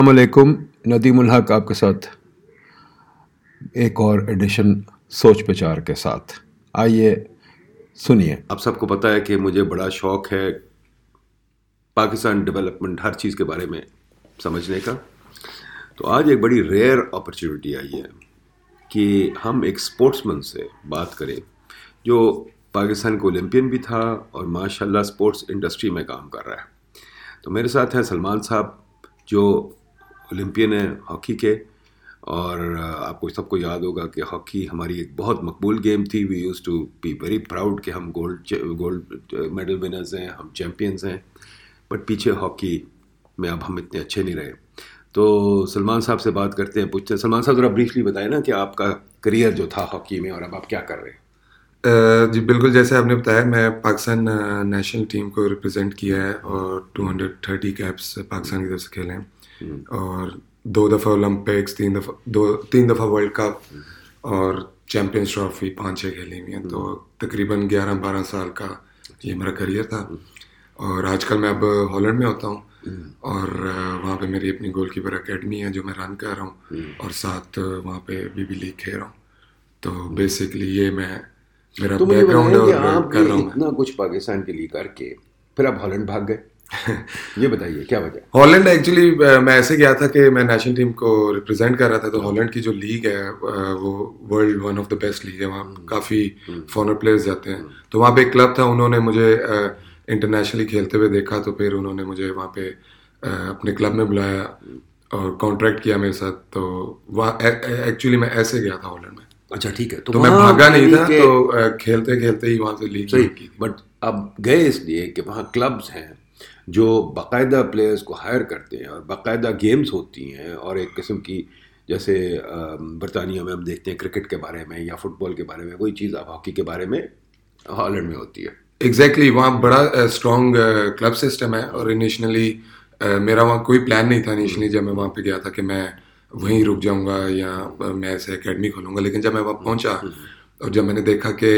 अस्सलामुअलैकुम, नदीमुल हक आपके साथ एक और एडिशन सोच विचार के साथ। आइए सुनिए। आप सबको पता है कि मुझे बड़ा शौक है पाकिस्तान डेवलपमेंट हर चीज़ के बारे में समझने का। तो आज एक बड़ी रेयर अपॉर्चुनिटी आई है कि हम एक स्पोर्ट्समैन से बात करें जो पाकिस्तान का ओलंपियन भी था और माशाल्लाह स्पोर्ट्स इंडस्ट्री में काम कर रहा है। तो मेरे साथ हैं सलमान साहब जो ओलंपियन है हॉकी के, और आपको सबको याद होगा कि हॉकी हमारी एक बहुत मकबूल गेम थी। We use to be very proud कि हम गोल्ड मेडल विनर्स हैं, हम चैम्पियंस हैं। बट पीछे हॉकी में अब हम इतने अच्छे नहीं रहे। तो सलमान साहब से बात करते हैं, पूछते हैं। सलमान साहब ज़रा ब्रीफली बताएं ना कि आपका करियर जो था हॉकी में और अब आप क्या कर रहे हैं। जी बिल्कुल, जैसे आपने बताया मैं पाकिस्तान नेशनल टीम को रिप्रेजेंट किया है और 230 कैप्स पाकिस्तान की तरफ से खेले हैं और 2 दफ़ा ओलंपिक्स, 3 दफ़ा वर्ल्ड कप और चैम्पियंस ट्रॉफी 5-6 खेली हुई हैं। तो तकरीबन 11-12 साल का ये मेरा करियर था। और आजकल मैं अब हॉलैंड में होता हूँ और वहाँ पे मेरी अपनी गोलकीपर एकेडमी है जो मैं रन कर रहा हूँ और साथ वहाँ पे बीबी लीग खेल रहा हूँ। तो बेसिकली ये मेरा तो बैकग्राउंड है और आप कर रहा हूँ। इतना कुछ पाकिस्तान के लिए करके फिर आप हॉलैंड भाग गए, ये बताइए क्या वजह। हॉलैंड एक्चुअली मैं ऐसे गया था कि मैं नेशनल टीम को रिप्रेजेंट कर रहा था। तो हॉलैंड की जो लीग है वो world one of the best league है। वहाँ काफ़ी फॉरेनर प्लेयर्स जाते हैं। तो वहाँ पे एक क्लब था, उन्होंने मुझे इंटरनेशनली खेलते हुए देखा। तो फिर उन्होंने मुझे वहाँ पे अपने क्लब में बुलाया और कॉन्ट्रैक्ट किया मेरे साथ। तो वहाँ एक्चुअली मैं ऐसे गया था हॉलैंड में। अच्छा ठीक है। तो मैं भागा नहीं था, तो खेलते खेलते ही वहाँ से लीग सही की। बट अब गए इसलिए कि वहाँ क्लब्स हैं जो बाकायदा प्लेयर्स को हायर करते हैं और बाकायदा गेम्स होती हैं और एक किस्म की, जैसे बरतानिया में हम देखते हैं क्रिकेट के बारे में या फुटबॉल के बारे में, वही चीज़ अब हॉकी के बारे में हॉलैंड में होती है। एग्जैक्टली वहाँ बड़ा स्ट्रॉन्ग क्लब सिस्टम है। और इनिशियली मेरा वहाँ कोई प्लान नहीं था इनिशियली जब मैं वहाँ पे गया था कि मैं वहीं रुक जाऊँगा या मैं ऐसे एकेडमी खोलूँगा। लेकिन जब मैं वहाँ पहुँचा और जब मैंने देखा कि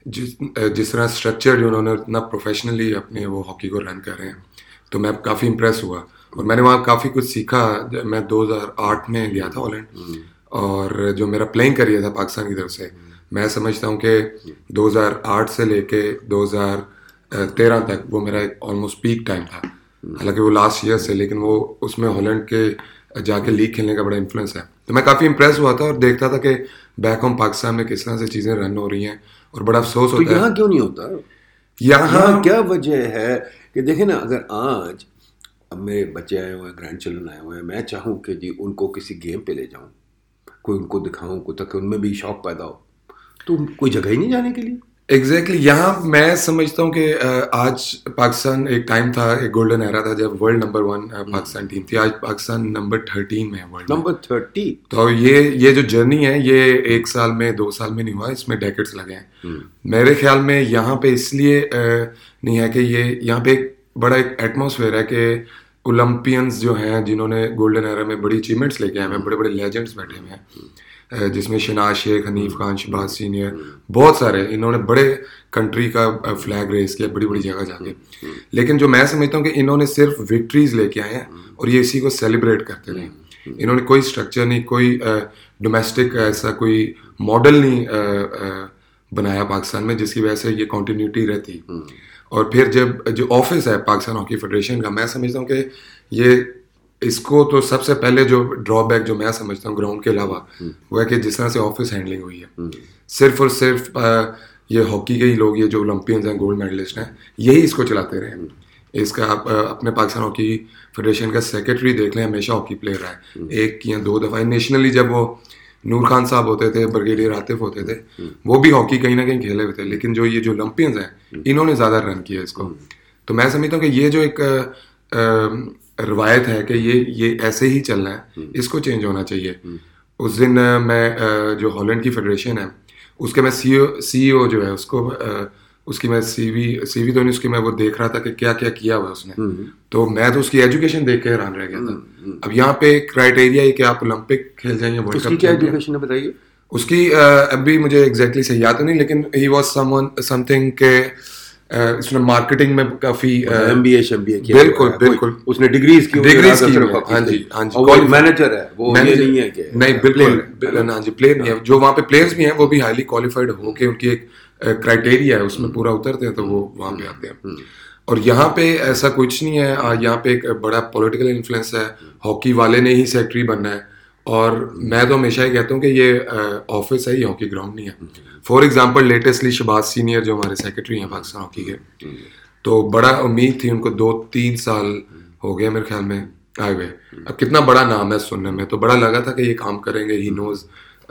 जिस तरह स्ट्रक्चर उन्होंने इतना प्रोफेशनली अपने वो हॉकी को रन कर रहे हैं, तो मैं काफ़ी इम्प्रेस हुआ और मैंने वहाँ काफ़ी कुछ सीखा। मैं 2008 में गया था हॉलैंड और जो मेरा प्लेइंग करियर था पाकिस्तान की तरफ से, मैं समझता हूँ कि 2008 से लेके 2013 तक वो मेरा ऑलमोस्ट पीक टाइम था। हालांकि वो लास्ट ईयर से, लेकिन वो उसमें हॉलैंड के जाके लीग खेलने का बड़ा इन्फ्लुएंस है। तो मैं काफ़ी इम्प्रेस हुआ था और देखता था कि बैक होम पाकिस्तान में किस तरह से चीज़ें रन हो रही हैं और बड़ा अफसोस होता है। यहाँ क्यों नहीं होता? यहाँ क्या वजह है कि देखें ना, अगर आज अब मेरे बच्चे आए हुए हैं, ग्रैंड चिल्ड्रन आए हुए हैं, मैं चाहूँ कि जी उनको किसी गेम पे ले जाऊँ, कोई उनको दिखाऊँ, को ताकि उनमें भी शौक पैदा हो, तो कोई जगह ही नहीं जाने के लिए। एग्जैक्टली यहाँ मैं समझता हूँ कि आज पाकिस्तान एक टाइम था, एक गोल्डन एरा था जब वर्ल्ड नंबर 1 पाकिस्तान टीम थी। आज पाकिस्तान नंबर 13 में है वर्ल्ड नंबर 30। तो ये जो जर्नी है ये 1 साल में 2 साल में नहीं हुआ, इसमें डेकेड्स लगे हैं। मेरे ख्याल में यहाँ पे इसलिए नहीं है कि ये यहाँ पे एक बड़ा एक एटमोसफेयर है कि ओलंपियंस जो हैं जिन्होंने गोल्डन एरा में बड़ी अचीवमेंट्स लेके आए हैं, बड़े बड़े लेजेंड्स बैठे हुए हैं, जिसमें शनाज शेख, हनीफ खान, शहबाज सीनियर, बहुत सारे इन्होंने बड़े कंट्री का फ्लैग रेस किया बड़ी बड़ी जगह जाके। लेकिन जो मैं समझता हूँ कि इन्होंने सिर्फ विक्ट्रीज लेके आए हैं और ये इसी को सेलिब्रेट करते रहे। इन्होंने कोई स्ट्रक्चर नहीं, कोई डोमेस्टिक ऐसा कोई मॉडल नहीं बनाया पाकिस्तान में जिसकी वजह से ये कॉन्टीन्यूटी रहती। और फिर जब जो ऑफिस है पाकिस्तान हॉकी फेडरेशन का, मैं समझता हूँ कि ये इसको तो सबसे पहले जो ड्रॉबैक जो मैं समझता हूँ ग्राउंड के अलावा वो है कि जिस तरह से ऑफिस हैंडलिंग हुई है, सिर्फ और सिर्फ ये हॉकी के ही लोग, ये जो ओलंपियंस हैं, गोल्ड मेडलिस्ट हैं, यही इसको चलाते रहे। इसका आप अपने पाकिस्तान हॉकी फेडरेशन का सेक्रेटरी देख लें, हमेशा हॉकी प्लेयर रहा है। 1 या 2 दफ़ा नेशनली जब वो नूर खान साहब होते थे, ब्रिगेडियर आतिफ होते थे, वो भी हॉकी कहीं ना कहीं खेले हुए थे। लेकिन जो ये जो ओलंपियंस हैं इन्होंने ज़्यादा रन किया इसको। तो मैं समझता हूँ कि ये जो एक रवायत है कि ये ऐसे ही चलना है, इसको चेंज होना चाहिए। उस दिन मैं जो हॉलैंड की फेडरेशन है उसके मैं सीईओ जो है उसकी मैं सीवी तो नहीं, उसकी मैं वो देख रहा था कि क्या क्या किया हुआ उसने। तो मैं तो उसकी एजुकेशन देख के हैरान रह गया था। अब यहाँ पे क्राइटेरिया है कि आप ओलंपिक खेल जाएंगे, वर्ल्ड कप क्या एजुकेशन है बताइए उसकी। अभी मुझे एग्जैक्टली सही याद तो नहीं, लेकिन ही वाज समथिंग के इसने मार्केटिंग में काफी MBA किया, बिल्कुल उसने डिग्रीज की, हाँ जी, और मैनेजर है वो, ये नहीं है कि नहीं, बिल्कुल हाँ जी, प्लेयर नहीं है। जो वहाँ पे प्लेयर्स भी हैं वो भी हाईली क्वालिफाइड होके उनकी एक क्राइटेरिया है उसमें पूरा उतरते हैं तो वो वहाँ पे आते हैं। और यहाँ पे ऐसा कुछ नहीं है, यहाँ पे एक बड़ा पॉलिटिकल इन्फ्लुएंस है, हॉकी वाले ने ही सेक्रेटरी बनना है। और मैं तो हमेशा ही कहता हूँ कि ये ऑफिस है, ये हॉकी ग्राउंड नहीं है। For example latestly Shahbaz senior जो हमारे सेक्रेटरी हैं पाकिस्तान हॉकी के, तो बड़ा उम्मीद थी उनको, 2-3 साल हो गए मेरे ख्याल में आए हुए। अब कितना बड़ा नाम है सुनने में, तो बड़ा लगा था कि ये काम करेंगे, he knows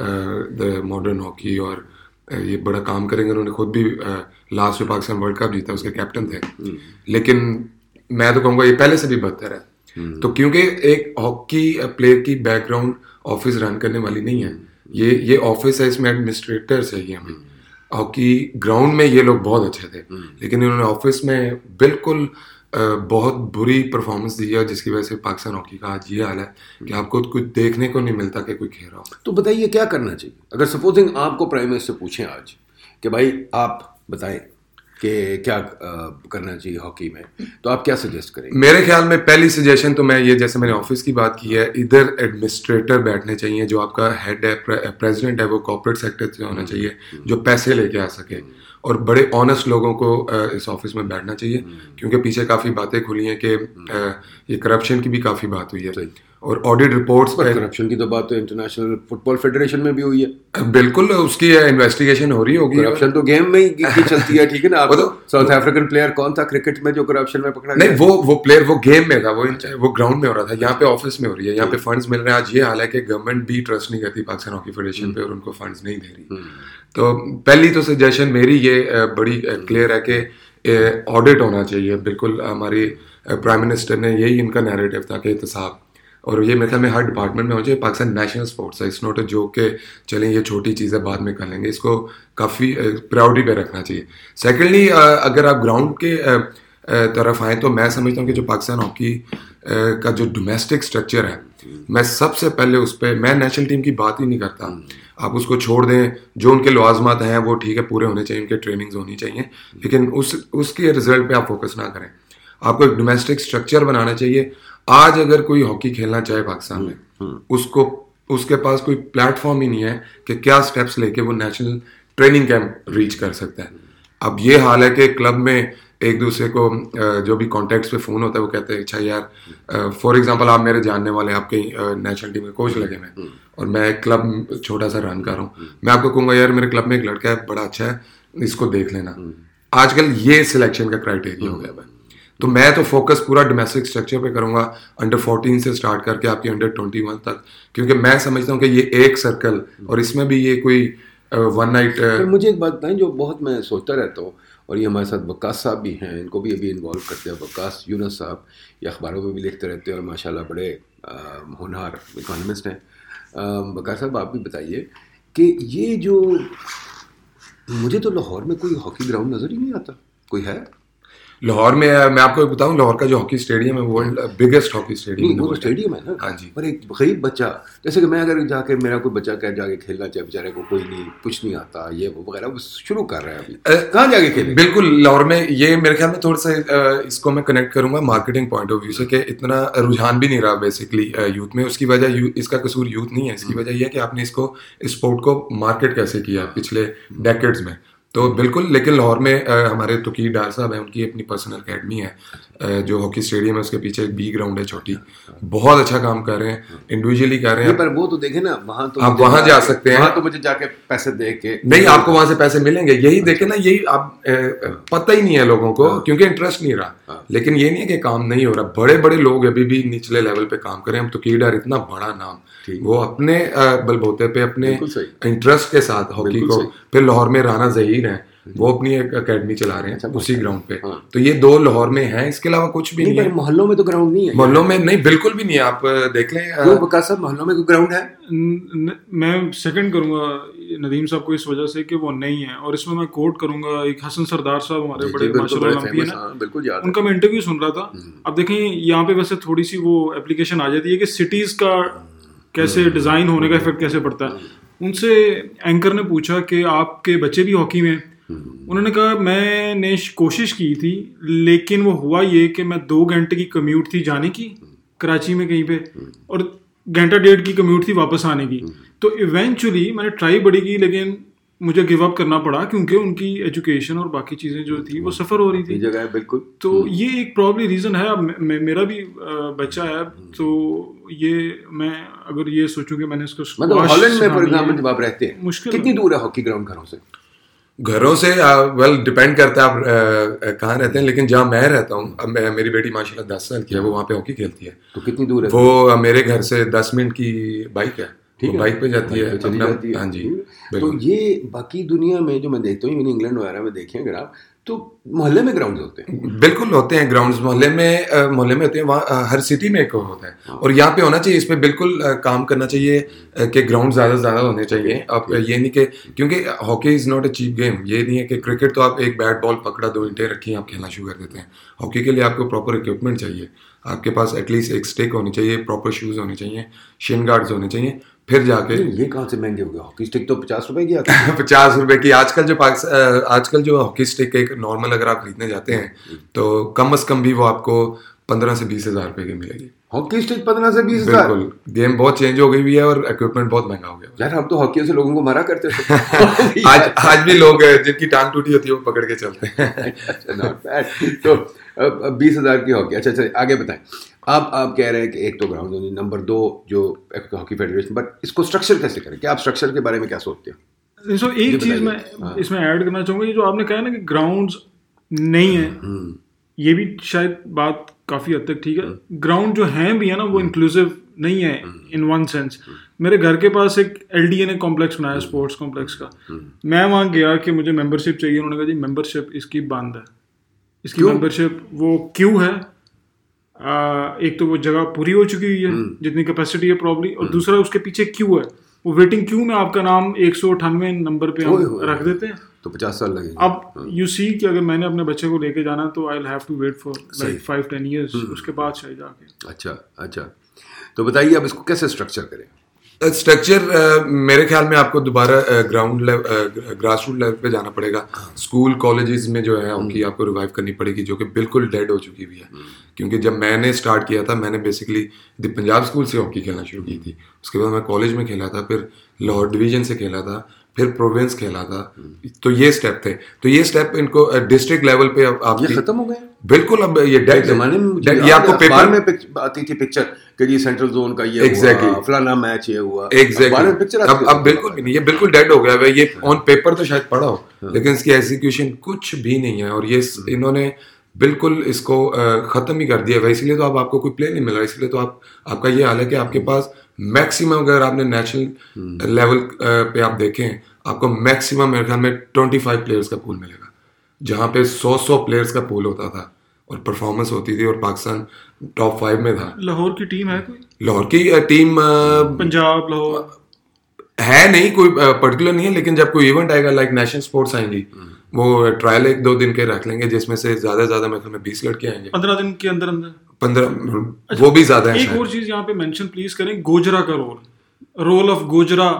the modern hockey, और ये बड़ा काम करेंगे। उन्होंने खुद भी लास्ट में पाकिस्तान वर्ल्ड कप जीता, उसके कैप्टन थे। लेकिन मैं तो कहूँगा ये पहले से भी बदतर है। तो क्योंकि एक हॉकी प्लेयर की बैकग्राउंड ऑफिस रन करने वाली नहीं है, ये ऑफिस है, इसमें एडमिनिस्ट्रेटर्स है। ये हमें हॉकी ग्राउंड में ये लोग बहुत अच्छे थे, लेकिन इन्होंने ऑफिस में बिल्कुल बहुत बुरी परफॉर्मेंस दी है, जिसकी वजह से पाकिस्तान हॉकी का आज ये हाल है कि आपको कुछ देखने को नहीं मिलता कि कोई खेल रहा हो। तो बताइए क्या करना चाहिए? अगर सपोजिंग आपको प्राइम मिनिस्टर पूछें आज कि भाई आप बताएं कि क्या करना चाहिए हॉकी में, तो आप क्या सजेस्ट करेंगे? मेरे ख्याल में पहली सजेशन तो मैं ये, जैसे मैंने ऑफिस की बात की है, इधर एडमिनिस्ट्रेटर बैठने चाहिए। जो आपका हेड है, प्रेसिडेंट है, वो कॉर्पोरेट सेक्टर से होना चाहिए, जो पैसे लेके आ सके, और बड़े ऑनेस्ट लोगों को इस ऑफिस में बैठना चाहिए। क्योंकि पीछे काफ़ी बातें खुली हैं कि ये करप्शन की भी काफ़ी बात हुई है, और ऑडिट रिपोर्ट्स पर करप्शन की तो बात तो इंटरनेशनल फुटबॉल फेडरेशन में भी हुई है। बिल्कुल, उसकी इन्वेस्टिगेशन हो रही होगी। करप्शन तो गेम में ही चलती है, ठीक है ना। आप साउथ अफ्रीकन प्लेयर कौन था क्रिकेट में जो करप्शन में पकड़ा नहीं, वो प्लेयर वो गेम में था, वो ग्राउंड में हो रहा था। यहाँ पे ऑफिस में हो रही है, यहाँ पे फंड्स मिल रहे हैं। आज ये हाल है कि गवर्नमेंट भी ट्रस्ट नहीं करती पाकिस्तान हॉकी फेडरेशन पे, और उनको फंड्स नहीं दे रही। तो पहली तो सजेशन मेरी ये बड़ी क्लियर है कि ऑडिट होना चाहिए। बिल्कुल, हमारी प्राइम मिनिस्टर ने यही इनका नैरेटिव था कि एहतसाब, और ये मेरे ख्याल में हर डिपार्टमेंट में हो जाए। पाकिस्तान नेशनल स्पोर्ट्स है, इट्स नॉट अ जोक के चलें ये छोटी चीज़ है बाद में कर लेंगे, इसको काफ़ी प्रायोरिटी पे रखना चाहिए। सेकेंडली, अगर आप ग्राउंड के तरफ आएँ तो मैं समझता हूँ कि जो पाकिस्तान हॉकी का जो डोमेस्टिक स्ट्रक्चर है, मैं सबसे पहले उस पर, मैं नेशनल टीम की बात ही नहीं करता। आप उसको छोड़ दें, जो उनके लवाजमात हैं वो ठीक है, पूरे होने चाहिए, उनके ट्रेनिंग्स होनी चाहिए, लेकिन उसके रिजल्ट पे आप फोकस ना करें। आपको एक डोमेस्टिक स्ट्रक्चर बनाना चाहिए। आज अगर कोई हॉकी खेलना चाहे पाकिस्तान में, उसके पास कोई प्लेटफॉर्म ही नहीं है कि क्या स्टेप्स लेके वो नेशनल ट्रेनिंग कैंप रीच कर सकता है। अब ये हाल है कि क्लब में एक दूसरे को जो भी कॉन्टैक्ट्स पे फ़ोन होता है, वो कहते हैं अच्छा यार, फॉर एग्जांपल आप मेरे जानने वाले, आपके नेशनल टीम के कोच लगे मैं, और मैं एक क्लब छोटा सा रन कर रहा हूँ, मैं आपको कहूँगा यार मेरे क्लब में एक लड़का है, बड़ा अच्छा है, इसको देख लेना। आजकल ये सिलेक्शन का क्राइटेरिया हो गया है। तो मैं तो फोकस पूरा डोमेस्टिक स्ट्रक्चर पे करूँगा, अंडर 14 से स्टार्ट करके आपकी अंडर 21 तक, क्योंकि मैं समझता हूँ कि ये एक सर्कल, और इसमें भी ये कोई वन नाइट। मुझे एक बात बताएं जो बहुत मैं सोचता रहता हूँ, और ये हमारे साथ वक्कास साहब भी हैं, इनको भी अभी इन्वॉल्व करते हैं। वक्कास यूनुस साहब ये अखबारों में भी लिखते रहते हैं, और माशाल्लाह बड़े होनहार इकोनॉमिस्ट हैं। वक्कास साहब आप भी बताइए कि ये जो, मुझे तो लाहौर में कोई हॉकी ग्राउंड नज़र ही नहीं आता। कोई है लाहौर में? मैं आपको बताऊं, लाहौर का जो हॉकी स्टेडियम है, वर्ल्ड बिगेस्ट हॉकी स्टेडियम वो स्टेडियम है ना। हाँ जी। पर एक गरीब बच्चा, जैसे कि मैं अगर जाके, मेरा कोई बच्चा क्या जाके खेलना चाहे, बेचारे को कोई नहीं, कुछ नहीं आता, ये वो वगैरह, वो शुरू कर रहा है अभी, कहाँ जाके खेले? बिल्कुल, लाहौर में ये मेरे ख्याल में थोड़ा सा इसको मैं कनेक्ट करूंगा मार्केटिंग पॉइंट ऑफ व्यू से, कि इतना रुझान भी नहीं रहा बेसिकली यूथ में। उसकी वजह, इसका कसूर यूथ नहीं है, इसकी वजह यह है कि आपने इसको, स्पोर्ट को मार्केट कैसे किया पिछले डेकेड्स में। तो बिल्कुल, लेकिन लाहौर में हमारे तुकीर डार साहब हैं, उनकी अपनी पर्सनल अकेडमी है, जो हॉकी स्टेडियम है उसके पीछे एक बी ग्राउंड है छोटी, बहुत अच्छा काम कर रहे हैं, इंडिविजुअली कर रहे हैं। पर वो तो देखे ना, वहाँ तो आप वहाँ जा सकते हैं, वहाँ तो मुझे जाके पैसे दे के नहीं, आपको वहाँ से पैसे मिलेंगे, यही देखे ना, यही आप पता ही नहीं है लोगों को, क्योंकि इंटरेस्ट नहीं रहा। लेकिन ये नहीं है कि काम नहीं हो रहा, बड़े बड़े लोग अभी भी निचले लेवल पे काम करें। हम तुकीर डार इतना बड़ा नाम, वो अपने बलबूते पे, अपने इंटरेस्ट के साथ हॉकी को, फिर लाहौर में राना ज़हीर है, वो अपनी एक अकेडमी चला रहे हैं उसी ग्राउंड पे। तो ये दो लाहौर में हैं, इसके अलावा कुछ भी नहीं है। मोहल्लों में तो ग्राउंड नहीं है, मोहल्लों में नहीं, बिल्कुल भी नहीं है। आप देख लें, मोहल्लों में कोई ग्राउंड है? मैं सेकंड करूंगा नदीम साहब को इस वजह से कि वो नहीं है, और इसमें मैं कोट करूंगा एक हसन सरदार साहब, हमारे बड़े माशाल्लाह ओलंपियन है, उनका मैं इंटरव्यू सुन रहा था। अब देखें, यहाँ पे वैसे थोड़ी सी वो एप्लीकेशन आ जाती है कि सिटीज का कैसे डिजाइन होने का इफेक्ट कैसे पड़ता है। उनसे एंकर ने पूछा कि आपके बच्चे भी हॉकी में, उन्होंने कहा मैंने कोशिश की थी, लेकिन वो हुआ ये कि मैं 2 घंटे की कम्यूट थी जाने की कराची में कहीं पे, और 1.5 घंटा की कम्यूट थी वापस आने की। तो इवेंचुअली मैंने ट्राई बड़ी की, लेकिन मुझे गिव अप करना पड़ा क्योंकि उनकी एजुकेशन और बाकी चीज़ें जो थी वो सफ़र हो रही थी जगह है। बिल्कुल। तो ये एक प्रॉब्ली रीज़न है। अब मेरा भी बच्चा है, तो ये मैं अगर ये सोचूं कि मैंने इसको मतलब हॉलैंड में फॉर एग्जांपल जब आप रहते हैं, मुश्किल कितनी दूर है हॉकी ग्राउंड घरों से वेल डिपेंड करता है आप कहाँ रहते हैं, लेकिन जहाँ मैं रहता हूँ, अब मेरी बेटी माशाल्लाह 10 साल की है, वो वहाँ पे हॉकी खेलती है। तो कितनी दूर है वो? मेरे घर से 10 मिनट की बाइक है, वो बाइक पे जाती है, चली जाती है। हाँ जी। तो ये बाकी दुनिया में जो मैं देखता हूँ, मैंने इंग्लैंड वगैरह में देखे हैं अगर आप, तो मोहल्ले में ग्राउंड होते हैं। बिल्कुल होते हैं ग्राउंड्स, मोहल्ले में होते हैं। वहाँ हर सिटी में एक होता है, और यहाँ पे होना चाहिए। इस पे बिल्कुल काम करना चाहिए कि ग्राउंड ज़्यादा होने चाहिए। आप ये नहीं कि, क्योंकि hockey is not a cheap game. ये नहीं है कि क्रिकेट तो आप एक बैट बॉल पकड़ा, 2 ईंटें रखी, आप खेलना शुरू कर देते हैं। हॉकी के लिए आपको प्रॉपर इक्विपमेंट चाहिए, आपके पास एटलीस्ट एक स्टिक होनी चाहिए, प्रॉपर शूज़ होने चाहिए, शिन गार्ड्स होने चाहिए, फिर जाके। ये कहाँ से महंगे हो गए? हॉकी स्टिक तो 50 रुपए की आती है। 50 रुपए की आजकल जो हॉकी स्टिक एक नॉर्मल अगर आप खरीदने जाते हैं तो कम से कम भी वो आपको 15 से 20 हज़ार रुपए की मिलेगी। हॉकी स्टिक 15 से 20 हज़ार? बिल्कुल, गेम बहुत चेंज हो गई हुई है और इक्विपमेंट बहुत महंगा हो गया। यार हम तो हॉकी से लोगों को मारा करते थे। आज भी लोग जिनकी टांग टूटी होती है वो पकड़ के चलते हैं। Not bad. तो 20 हज़ार की हॉकी। अच्छा आगे बताएं। आप कह रहे हैं कि एक तो ग्राउंड होनी, नंबर 2 जो हॉकी फेडरेशन, बट इसको स्ट्रक्चर कैसे करें? क्या आप स्ट्रक्चर के बारे में क्या सोचते हैं? सो एक चीज़ मैं इसमें ऐड करना चाहूँगा, ये जो आपने कहा ना कि ग्राउंड्स नहीं है, ये भी शायद बात काफ़ी हद तक ठीक है। ग्राउंड जो हैं भी है ना, वो इंक्लूसिव नहीं है इन वन सेंस। मेरे घर के पास एक LDA ने कॉम्प्लेक्स बनाया, स्पोर्ट्स कॉम्प्लेक्स का। मैं वहाँ गया कि मुझे मेंबरशिप चाहिए, उन्होंने कहा जी मेंबरशिप इसकी बंद है। इसकी मेंबरशिप वो क्यों है? एक तो वो जगह पूरी हो चुकी हुई है जितनी कैपेसिटी है प्रॉब्ली, और दूसरा उसके पीछे क्यू है, वो वेटिंग क्यू में आपका नाम 198 नंबर पे हम रख देते हैं, तो 50 साल लगेंगे। अब यू सी कि अगर मैंने अपने बच्चे को लेके जाना तो I will have to wait for like 5-10 years, उसके बाद शायद जाके। अच्छा तो बताइए अब इसको कैसे स्ट्रक्चर करें? स्ट्रक्चर मेरे ख्याल में आपको दोबारा ground level, grass root level पे जाना पड़ेगा। स्कूल कॉलेजेस में जो है उनकी आपको रिवाइव करनी पड़ेगी, जो कि बिल्कुल डेड हो चुकी हुई है। क्योंकि जब मैंने स्टार्ट किया था, मैंने बेसिकली द पंजाब स्कूल से हॉकी खेलना शुरू की थी। उसके बाद मैं कॉलेज में खेला था, फिर लाहौर डिवीजन से खेला था, फिर प्रोविंस खेला था। तो ये स्टेप थे, तो ये स्टेप इनको डिस्ट्रिक्ट लेवल पे आप ये खत्म हो गए बिल्कुल। अब ये डेड जमाने में ये आपको पेपर में आती थी पिक्चर कि जी सेंट्रल जोन का ये exactly. हुआ, फलाना मैच ये हुआ, एग्जैक्टली पिक्चर अब बिल्कुल भी नहीं, ये बिल्कुल डेड हो गया है। ये ऑन पेपर तो शायद पढ़ा हो, लेकिन इसकी एग्जीक्यूशन कुछ भी नहीं है। और ये इन्होंने बिल्कुल इसको खत्म ही कर दिया है। इसलिए तो आपको कोई प्ले नहीं मिल रहा, इसलिए तो आपका ये हाल है कि आपके पास मैक्सिमम, अगर आपने नेशनल लेवल पे आप देखें, आपको मैक्सिमम मेरे ख्याल में 25 प्लेयर्स का पूल मिलेगा, जहाँ पे 100 प्लेयर्स का पूल होता था और परफॉर्मेंस होती थी, और पाकिस्तान टॉप 5 में था। लाहौर की टीम है कोई? लाहौर की टीम पंजाब लाहौर है नहीं, कोई पर्टिकुलर नहीं है, लेकिन जब कोई इवेंट आएगा लाइक नेशनल स्पोर्ट्स आएंगी, वो ट्रायल 1-2 दिन के रख लेंगे, जिसमें से ज्यादा मेरे ख्याल में 20 लड़के आएंगे 15 दिन के अंदर 15 वो भी ज्यादा है। एक और चीज यहाँ पे मेंशन प्लीज करें, गोजरा का role of Gojra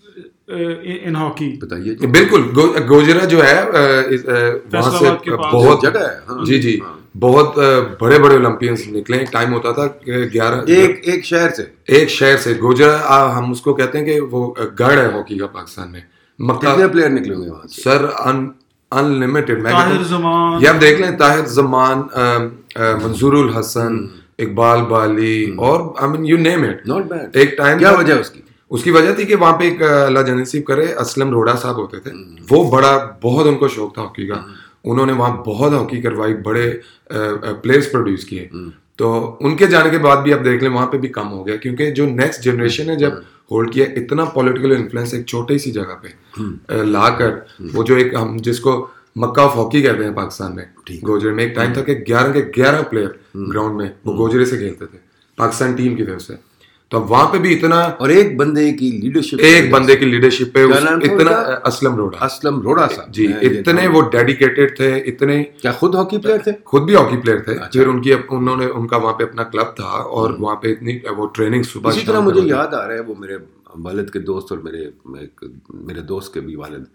in hockey बताइए। बिल्कुल, गोजरा जो है वहां से बहुत जगह है। जी बहुत बड़े ओलंपियंस निकले। एक टाइम होता था 11 एक शहर से गोजरा, हम उसको कहते हैं कि वो गढ़ है हॉकी का पाकिस्तान में। कितने प्लेयर निकले होंगे वहां से? Sir unlimited. ताहिर जमान, ये आप देख लें, ताहिर जमान, मंजूरुल हसन, इकबाल बाली, और I mean you name it. Not bad. एक टाइम क्या वजह उसकी वजह थी कि वहां पे एक अल्लाह जनसीब करे असलम रोड़ा साहब होते थे। वो बहुत उनको शौक था हॉकी का। उन्होंने वहां बहुत हॉकी करवाई, बड़े प्लेयर्स प्रोड्यूस किए। तो उनके जाने के बाद भी आप देख लें वहां पे भी कम हो गया, क्योंकि जो नेक्स्ट जनरेशन है जब होल्ड किया, इतना पॉलिटिकल इन्फ्लुएंस एक छोटी सी जगह पे लाकर, वो जो एक हम जिसको मक्का ऑफ हॉकी कहते हैं पाकिस्तान में, गोजरे में एक टाइम था कि 11 के 11 प्लेयर ग्राउंड में वो गोजरे से खेलते थे, पाकिस्तान टीम की तरफ से। तो वहां पे भी इतना, और एक बंदे की लीडरशिप पे इतना असलम रोड़ा साहब जी, इतने वो डेडिकेटेड थे, इतने। क्या खुद हॉकी प्लेयर थे? खुद भी हॉकी प्लेयर थे। फिर उनका वहां पे अपना क्लब था, और वहां पे इतनी वो ट्रेनिंग सुबह। इसी तरह मुझे याद आ रहा है, वो मेरे वालिद के दोस्त और मेरे दोस्त के भी वालिद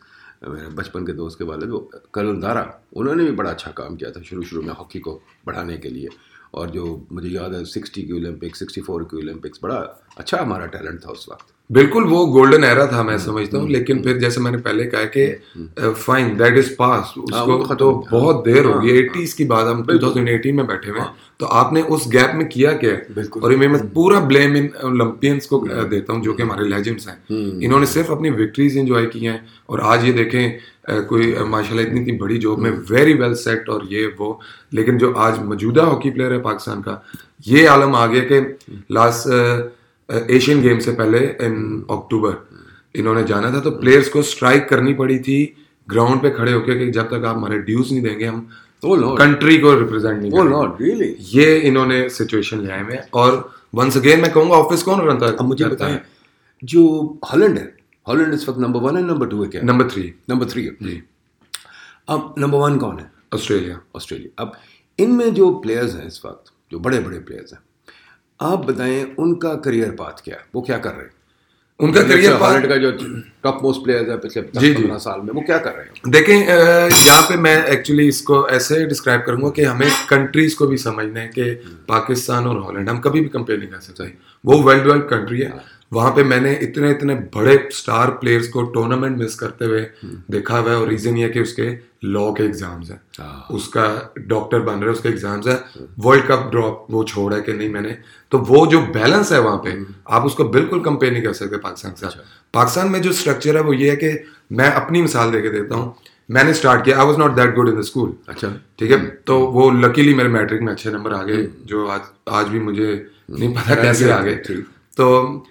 मेरे बचपन के दोस्त के वालिद, वो कर्नल दारा, उन्होंने भी बड़ा अच्छा काम किया था शुरू में हॉकी को बढ़ाने के लिए। और जो मुझे याद है 60 की ओलंपिक्स, 64 की ओलंपिक्स, बड़ा अच्छा हमारा टैलेंट था उस वक्त। बिल्कुल वो गोल्डन एरा था मैं समझता हूँ। लेकिन फिर जैसे मैंने पहले कहा कि फाइन दैट इज पास, उसको तो बहुत देर हो गई। 80s की बात, हम 2018 में बैठे हुए हैं, तो आपने उस गैप में किया क्या है? और मैं पूरा ब्लेम इन ओलंपियंस को देता हूँ जो कि हमारे लेजेंड्स हैं। इन्होंने सिर्फ अपनी विक्ट्रीज एंजॉय की हैं और आज ये देखें कोई माशाल्लाह इतनी बड़ी जॉब में वेरी वेल सेट और ये वो। लेकिन जो आज मौजूदा हॉकी प्लेयर है पाकिस्तान का, ये आलम आ गया कि लास्ट एशियन गेम से पहले इन अक्टूबर इन्होंने जाना था, तो प्लेयर्स को स्ट्राइक करनी पड़ी थी ग्राउंड पे खड़े होकर कि जब तक आप हमारे ड्यूज नहीं देंगे हम कंट्री को रिप्रेजेंट नहीं करेंगे। ये इन्होंने सिचुएशन ले आए हैं। और वंस अगेन मैं कहूंगा ऑफिस कौन रन था? अब मुझे बताएं, जो हॉलैंड है, हॉलैंड इस वक्त नंबर 1 है, नंबर 2 है क्या? नंबर 3 है जी। अब नंबर 1 कौन है? ऑस्ट्रेलिया। अब इनमें जो प्लेयर्स हैं इस वक्त, जो बड़े बड़े प्लेयर्स हैं, आप बताएं उनका करियर पाथ क्या है, वो क्या कर रहे हैं? उनका करियर पाथ का जो टॉप मोस्ट प्लेयर्स है पिछले 15 साल में, वो क्या कर रहे हैं? देखें, यहाँ पे मैं एक्चुअली इसको ऐसे डिस्क्राइब करूंगा कि हमें कंट्रीज को भी समझना है कि पाकिस्तान और हॉलैंड हम कभी भी कंपेयर नहीं कर सकते। वो वर्ल्ड वाइड कंट्री है। वहाँ पे मैंने इतने बड़े स्टार प्लेयर्स को टूर्नामेंट मिस करते हुए देखा हुआ है। और रीजन ये है कि उसके लॉ के एग्जाम्स हैं, उसका डॉक्टर बन रहा है, उसके एग्जाम्स है, वर्ल्ड कप ड्रॉप वो छोड़ा है कि नहीं मैंने। तो वो जो बैलेंस है वहाँ पे, आप उसको बिल्कुल कंपेयर नहीं कर सकते पाकिस्तान के साथ। पाकिस्तान में जो स्ट्रक्चर है वो ये है कि मैं अपनी मिसाल देके देता हूँ। मैंने स्टार्ट किया, I was not that good in the school. अच्छा, ठीक है। तो वो लकीली मेरे मैट्रिक में अच्छे नंबर आ गए, जो आज भी मुझे नहीं पता कैसे आ गए। तो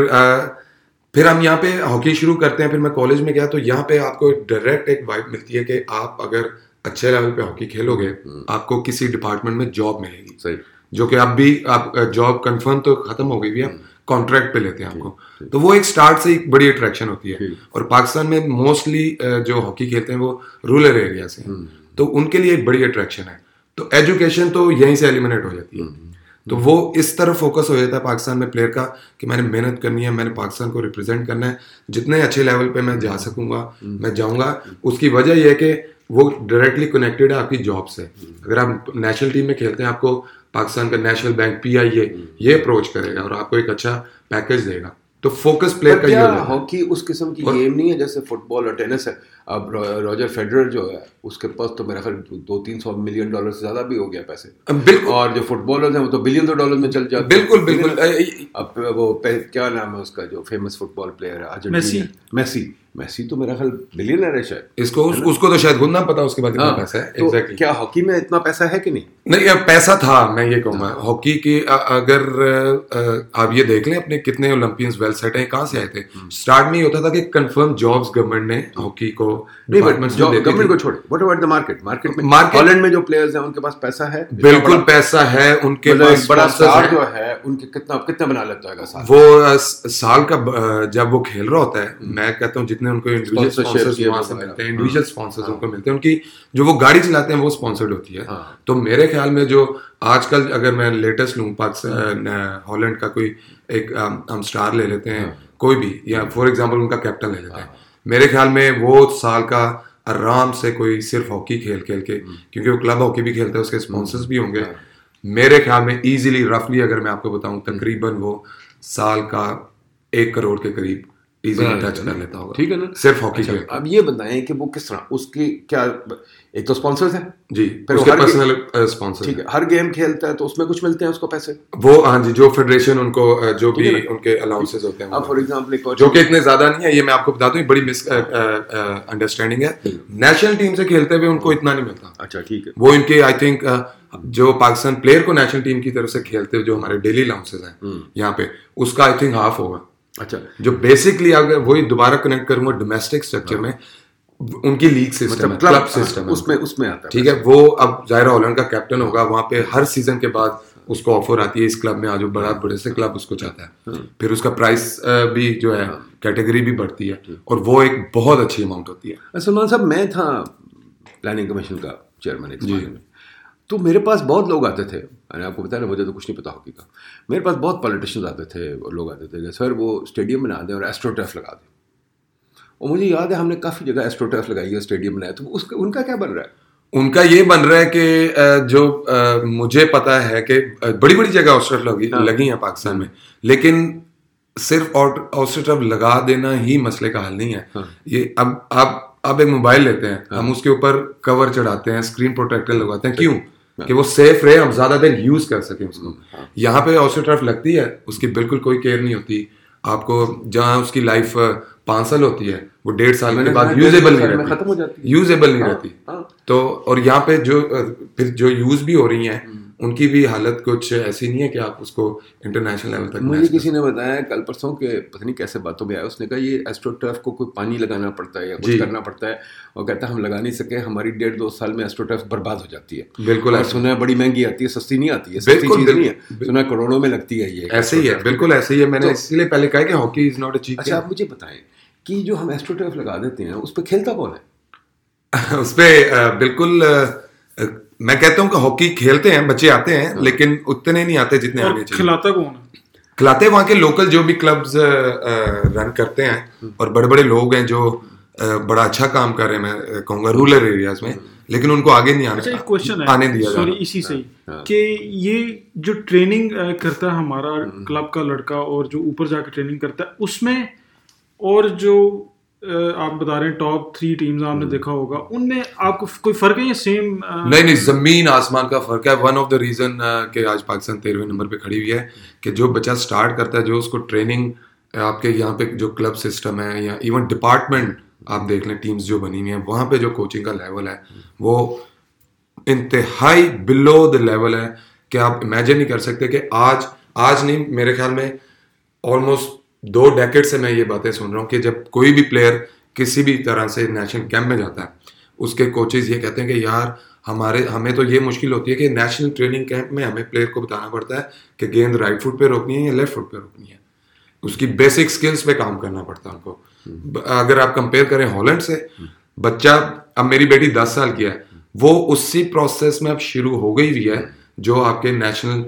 फिर हम यहाँ पे हॉकी शुरू करते हैं। फिर मैं कॉलेज में गया, तो यहाँ पे आपको डायरेक्ट एक वाइब मिलती है कि आप अगर अच्छे लेवल पे हॉकी खेलोगे, आपको किसी डिपार्टमेंट में जॉब मिलेगी। सही। जो कि अब भी आप जॉब कंफर्म तो खत्म हो गई भी, आप कॉन्ट्रैक्ट पे लेते हैं आपको। तो वो एक स्टार्ट से एक बड़ी अट्रैक्शन होती है। और पाकिस्तान में मोस्टली जो हॉकी खेलते हैं वो रूरल एरिया से हैं, तो उनके लिए एक बड़ी अट्रैक्शन है। तो एजुकेशन तो यहीं से एलिमिनेट हो जाती है। तो वो इस तरफ फोकस हो जाता है पाकिस्तान में प्लेयर का कि मैंने मेहनत करनी है, मैंने पाकिस्तान को रिप्रेजेंट करना है, जितने अच्छे लेवल पे मैं जा सकूंगा मैं जाऊंगा। उसकी वजह यह है कि वो डायरेक्टली कनेक्टेड है आपकी जॉब से। अगर आप नेशनल टीम में खेलते हैं, आपको पाकिस्तान का नेशनल बैंक PIA ये अप्रोच करेगा और आपको एक अच्छा पैकेज देगा। तो फोकस प्लेयर का ये हॉकी उस किस्म की गेम नहीं है जैसे फुटबॉल और टेनिस है। अब रॉजर फेडरर जो है उसके पास तो मेरा ख्याल $200-300 मिलियन से ज्यादा भी हो गया पैसे। बिल्कुल। और जो फुटबॉलर्स हैं वो तो बिलियन डॉलर में चल जाते हैं। बिल्कुल। अब वो क्या नाम है उसका जो फेमस फुटबॉल प्लेयर है अर्जेंटीना, मेसी तो मेरा ख्याल बिलियनर है शायद। उसको तो शायद खुद ना पता उसके बाद कितना पैसा है। तो क्या हॉकी में इतना पैसा है कि नहीं? नहीं, पैसा था, मैं ये कहूँगा हॉकी की। अगर आप ये देख लें अपने कितने ओलंपियंस वेल सेट हैं, कहाँ से आए थे। स्टार्ट में ही होता था कि कंफर्म जॉब्स गवर्नमेंट ने हॉकी को गवर्नमेंट को छोड़े, व्हाट अबाउट द मार्केट में हॉलैंड में जो प्लेयर्स हैं उनके पास पैसा है, बिल्कुल पैसा है उनके पास। बड़ा स्टार जो है उनके कितना बना लेता है साल? वो साल का जब वो खेल रहा होता है, मैं कहता हूँ जितने उनको इंडिविजुअल स्पॉन्सर्स वहां से मिलते हैं, इंडिविजुअल स्पॉन्सर्स उनको मिलते हैं, उनकी जो वो गाड़ी चलाते हैं वो स्पॉन्सर्ड होती है। तो मेरे ख्याल में जो आजकल अगर मैं लेटेस्ट लूँ पाकिस्तान हॉलैंड का कोई एक हम स्टार ले लेते हैं कोई भी, या फॉर एग्जांपल उनका कैप्टन ले लेते हैं, मेरे ख्याल में वो साल का आराम से कोई सिर्फ हॉकी खेल के, क्योंकि वो क्लब हॉकी भी खेलता है, उसके स्पॉन्सर्स भी होंगे, मेरे ख्याल में इजीली रफली अगर मैं आपको बताऊं तकरीबन वो साल का 1 करोड़ के करीब इजीली टच कर लेता होगा। ठीक है ना, सिर्फ हॉकी के। अब ये बताएं कि वो किस तरह, उसकी क्या, एक तो स्पॉन्सर्स है जी, उसके पर्सनल स्पॉन्सर, ठीक है, हर गेम खेलता है तो उसमें कुछ मिलते हैं उसको पैसे, वो हाँ जी, जो फेडरेशन उनको जो भी उनके अलाउंसेस होते हैं, अब फॉर एग्जांपल जो कि इतने ज्यादा नहीं है, ये मैं आपको बता दूं, बड़ी मिस अंडरस्टैंडिंग है। नेशनल टीम से खेलते हुए उनको इतना नहीं मिलता। अच्छा, ठीक है। वो इनके आई थिंक जो पाकिस्तान प्लेयर को नेशनल टीम की तरफ से खेलते हुए जो हमारे डेली अलाउंसेस हैं यहाँ पे, उसका आई थिंक हाफ होगा। अच्छा, जो बेसिकली अगर वही दोबारा कनेक्ट करूंगा डोमेस्टिक स्ट्रक्चर में, उनकी लीग सिस्टम है, क्लब सिस्टम है, उसमें आता है, ठीक है। वो अब जाहिर हॉलैंड का कैप्टन होगा, वहां पे हर सीजन के बाद उसको ऑफर आती है इस क्लब में आज, बड़ा बड़े से क्लब उसको चाहता है, फिर उसका प्राइस भी जो है कैटेगरी भी बढ़ती है, और वो एक बहुत अच्छी अमाउंट होती है। सलमान साहब, मैं था प्लानिंग कमीशन का चेयरमैन एक ज़माने में, तो मेरे पास बहुत लोग आते थे, मैंने आपको बताया ना मुझे तो कुछ नहीं पता हॉकी का, मेरे पास बहुत पॉलिटिशियंस आते थे और लोग आते थे कि सर वो स्टेडियम बना दें और एस्ट्रोटर्फ लगा दें। और मुझे याद है हमने काफ़ी जगह एस्ट्रोटर्फ लगाई है, स्टेडियम बनाया, तो उसका उनका क्या बन रहा है? उनका ये बन रहा है कि जो मुझे पता है कि बड़ी बड़ी जगह एस्ट्रोटर्फ लगी हैं पाकिस्तान में, लेकिन सिर्फ एस्ट्रोटर्फ लगा देना ही मसले का हल नहीं है। ये अब एक मोबाइल लेते हैं, हम उसके ऊपर कवर चढ़ाते हैं, स्क्रीन प्रोटेक्टर लगवाते हैं, क्यों? कि वो सेफ रहे, हम ज्यादा देर यूज कर सकें उसको। यहाँ पे एस्ट्रोटर्फ लगती है, उसकी बिल्कुल कोई केयर नहीं होती। आपको जहाँ उसकी लाइफ 5 साल होती है, वो 1.5 साल के बाद यूजेबल नहीं रहती, खत्म हो जाती है, यूजेबल नहीं रहती। तो और यहाँ पे जो यूज भी हो रही हैं, उनकी भी हालत कुछ ऐसी नहीं है कि आप उसको इंटरनेशनल लेवल तक। मुझे किसी ने बताया कल परसों के, पता नहीं कैसे बातों में आया, उसने कहा ये एस्ट्रोटर्फ को कोई पानी लगाना पड़ता है या कुछ करना पड़ता है, और कहता है हम लगा नहीं सके, हमारी 1.5-2 साल में एस्ट्रोटर्फ बर्बाद हो जाती है। बिल्कुल, और सुना है बड़ी महंगी आती है, सस्ती नहीं आती है, सस्ती चीज नहीं है, सुना है करोड़ों में लगती है। ये ऐसे ही है, बिल्कुल ऐसे ही है। मैंने इसलिए पहले कहा कि hockey is not a cheap. अच्छा, आप मुझे बताएं कि जो हम एस्ट्रोटर्फ लगा देते हैं उस पर खेलता कौन है? उस पर बिल्कुल मैं कहता हूँ कि हॉकी खेलते हैं, बच्चे आते हैं, लेकिन उतने नहीं आते जितने आने चाहिए। खिलाता कौन है? खिलाते वहाँ के लोकल जो भी क्लब्स रन करते हैं, और बड़े बड़े लोग हैं जो बड़ा अच्छा काम कर रहे हैं, मैं कहूँगा रूरल एरियाज में, लेकिन उनको आगे नहीं आने। अच्छा, एक क्वेश्चन है, आने दिया, सॉरी, इसी से कि ये जो ट्रेनिंग करता है हमारा क्लब का लड़का और जो ऊपर जाकर ट्रेनिंग करता है, उसमें और जो आप बता रहे हैं टॉप 3 टीम्स आपने देखा होगा, उनमें आपको कोई फर्क है या सेम? नहीं, जमीन आसमान का फर्क है। वन ऑफ द रीजन कि आज पाकिस्तान 13वें नंबर पे खड़ी हुई है कि जो बच्चा स्टार्ट करता है, जो उसको ट्रेनिंग आपके यहाँ पे जो क्लब सिस्टम है या इवन डिपार्टमेंट आप देख लें, टीम्स जो बनी हुई हैं, वहाँ पे जो कोचिंग का लेवल है वो इंतहाई बिलो द लेवल है कि आप इमेजिन नहीं कर सकते कि आज नहीं, मेरे ख्याल में ऑलमोस्ट 2 डेकेड से मैं ये बातें सुन रहा हूँ कि जब कोई भी प्लेयर किसी भी तरह से नेशनल कैंप में जाता है, उसके कोचेज ये कहते हैं कि यार हमें तो ये मुश्किल होती है कि नेशनल ट्रेनिंग कैंप में हमें प्लेयर को बताना पड़ता है कि गेंद राइट फुट पे रोकनी है या लेफ्ट फुट पे रोकनी है। उसकी बेसिक स्किल्स पे काम करना पड़ता है उनको। अगर आप कंपेयर करें हॉलैंड से, बच्चा, अब मेरी बेटी 10 साल की है, वो उसी प्रोसेस में अब शुरू हो गई हुई है जो आपके नेशनल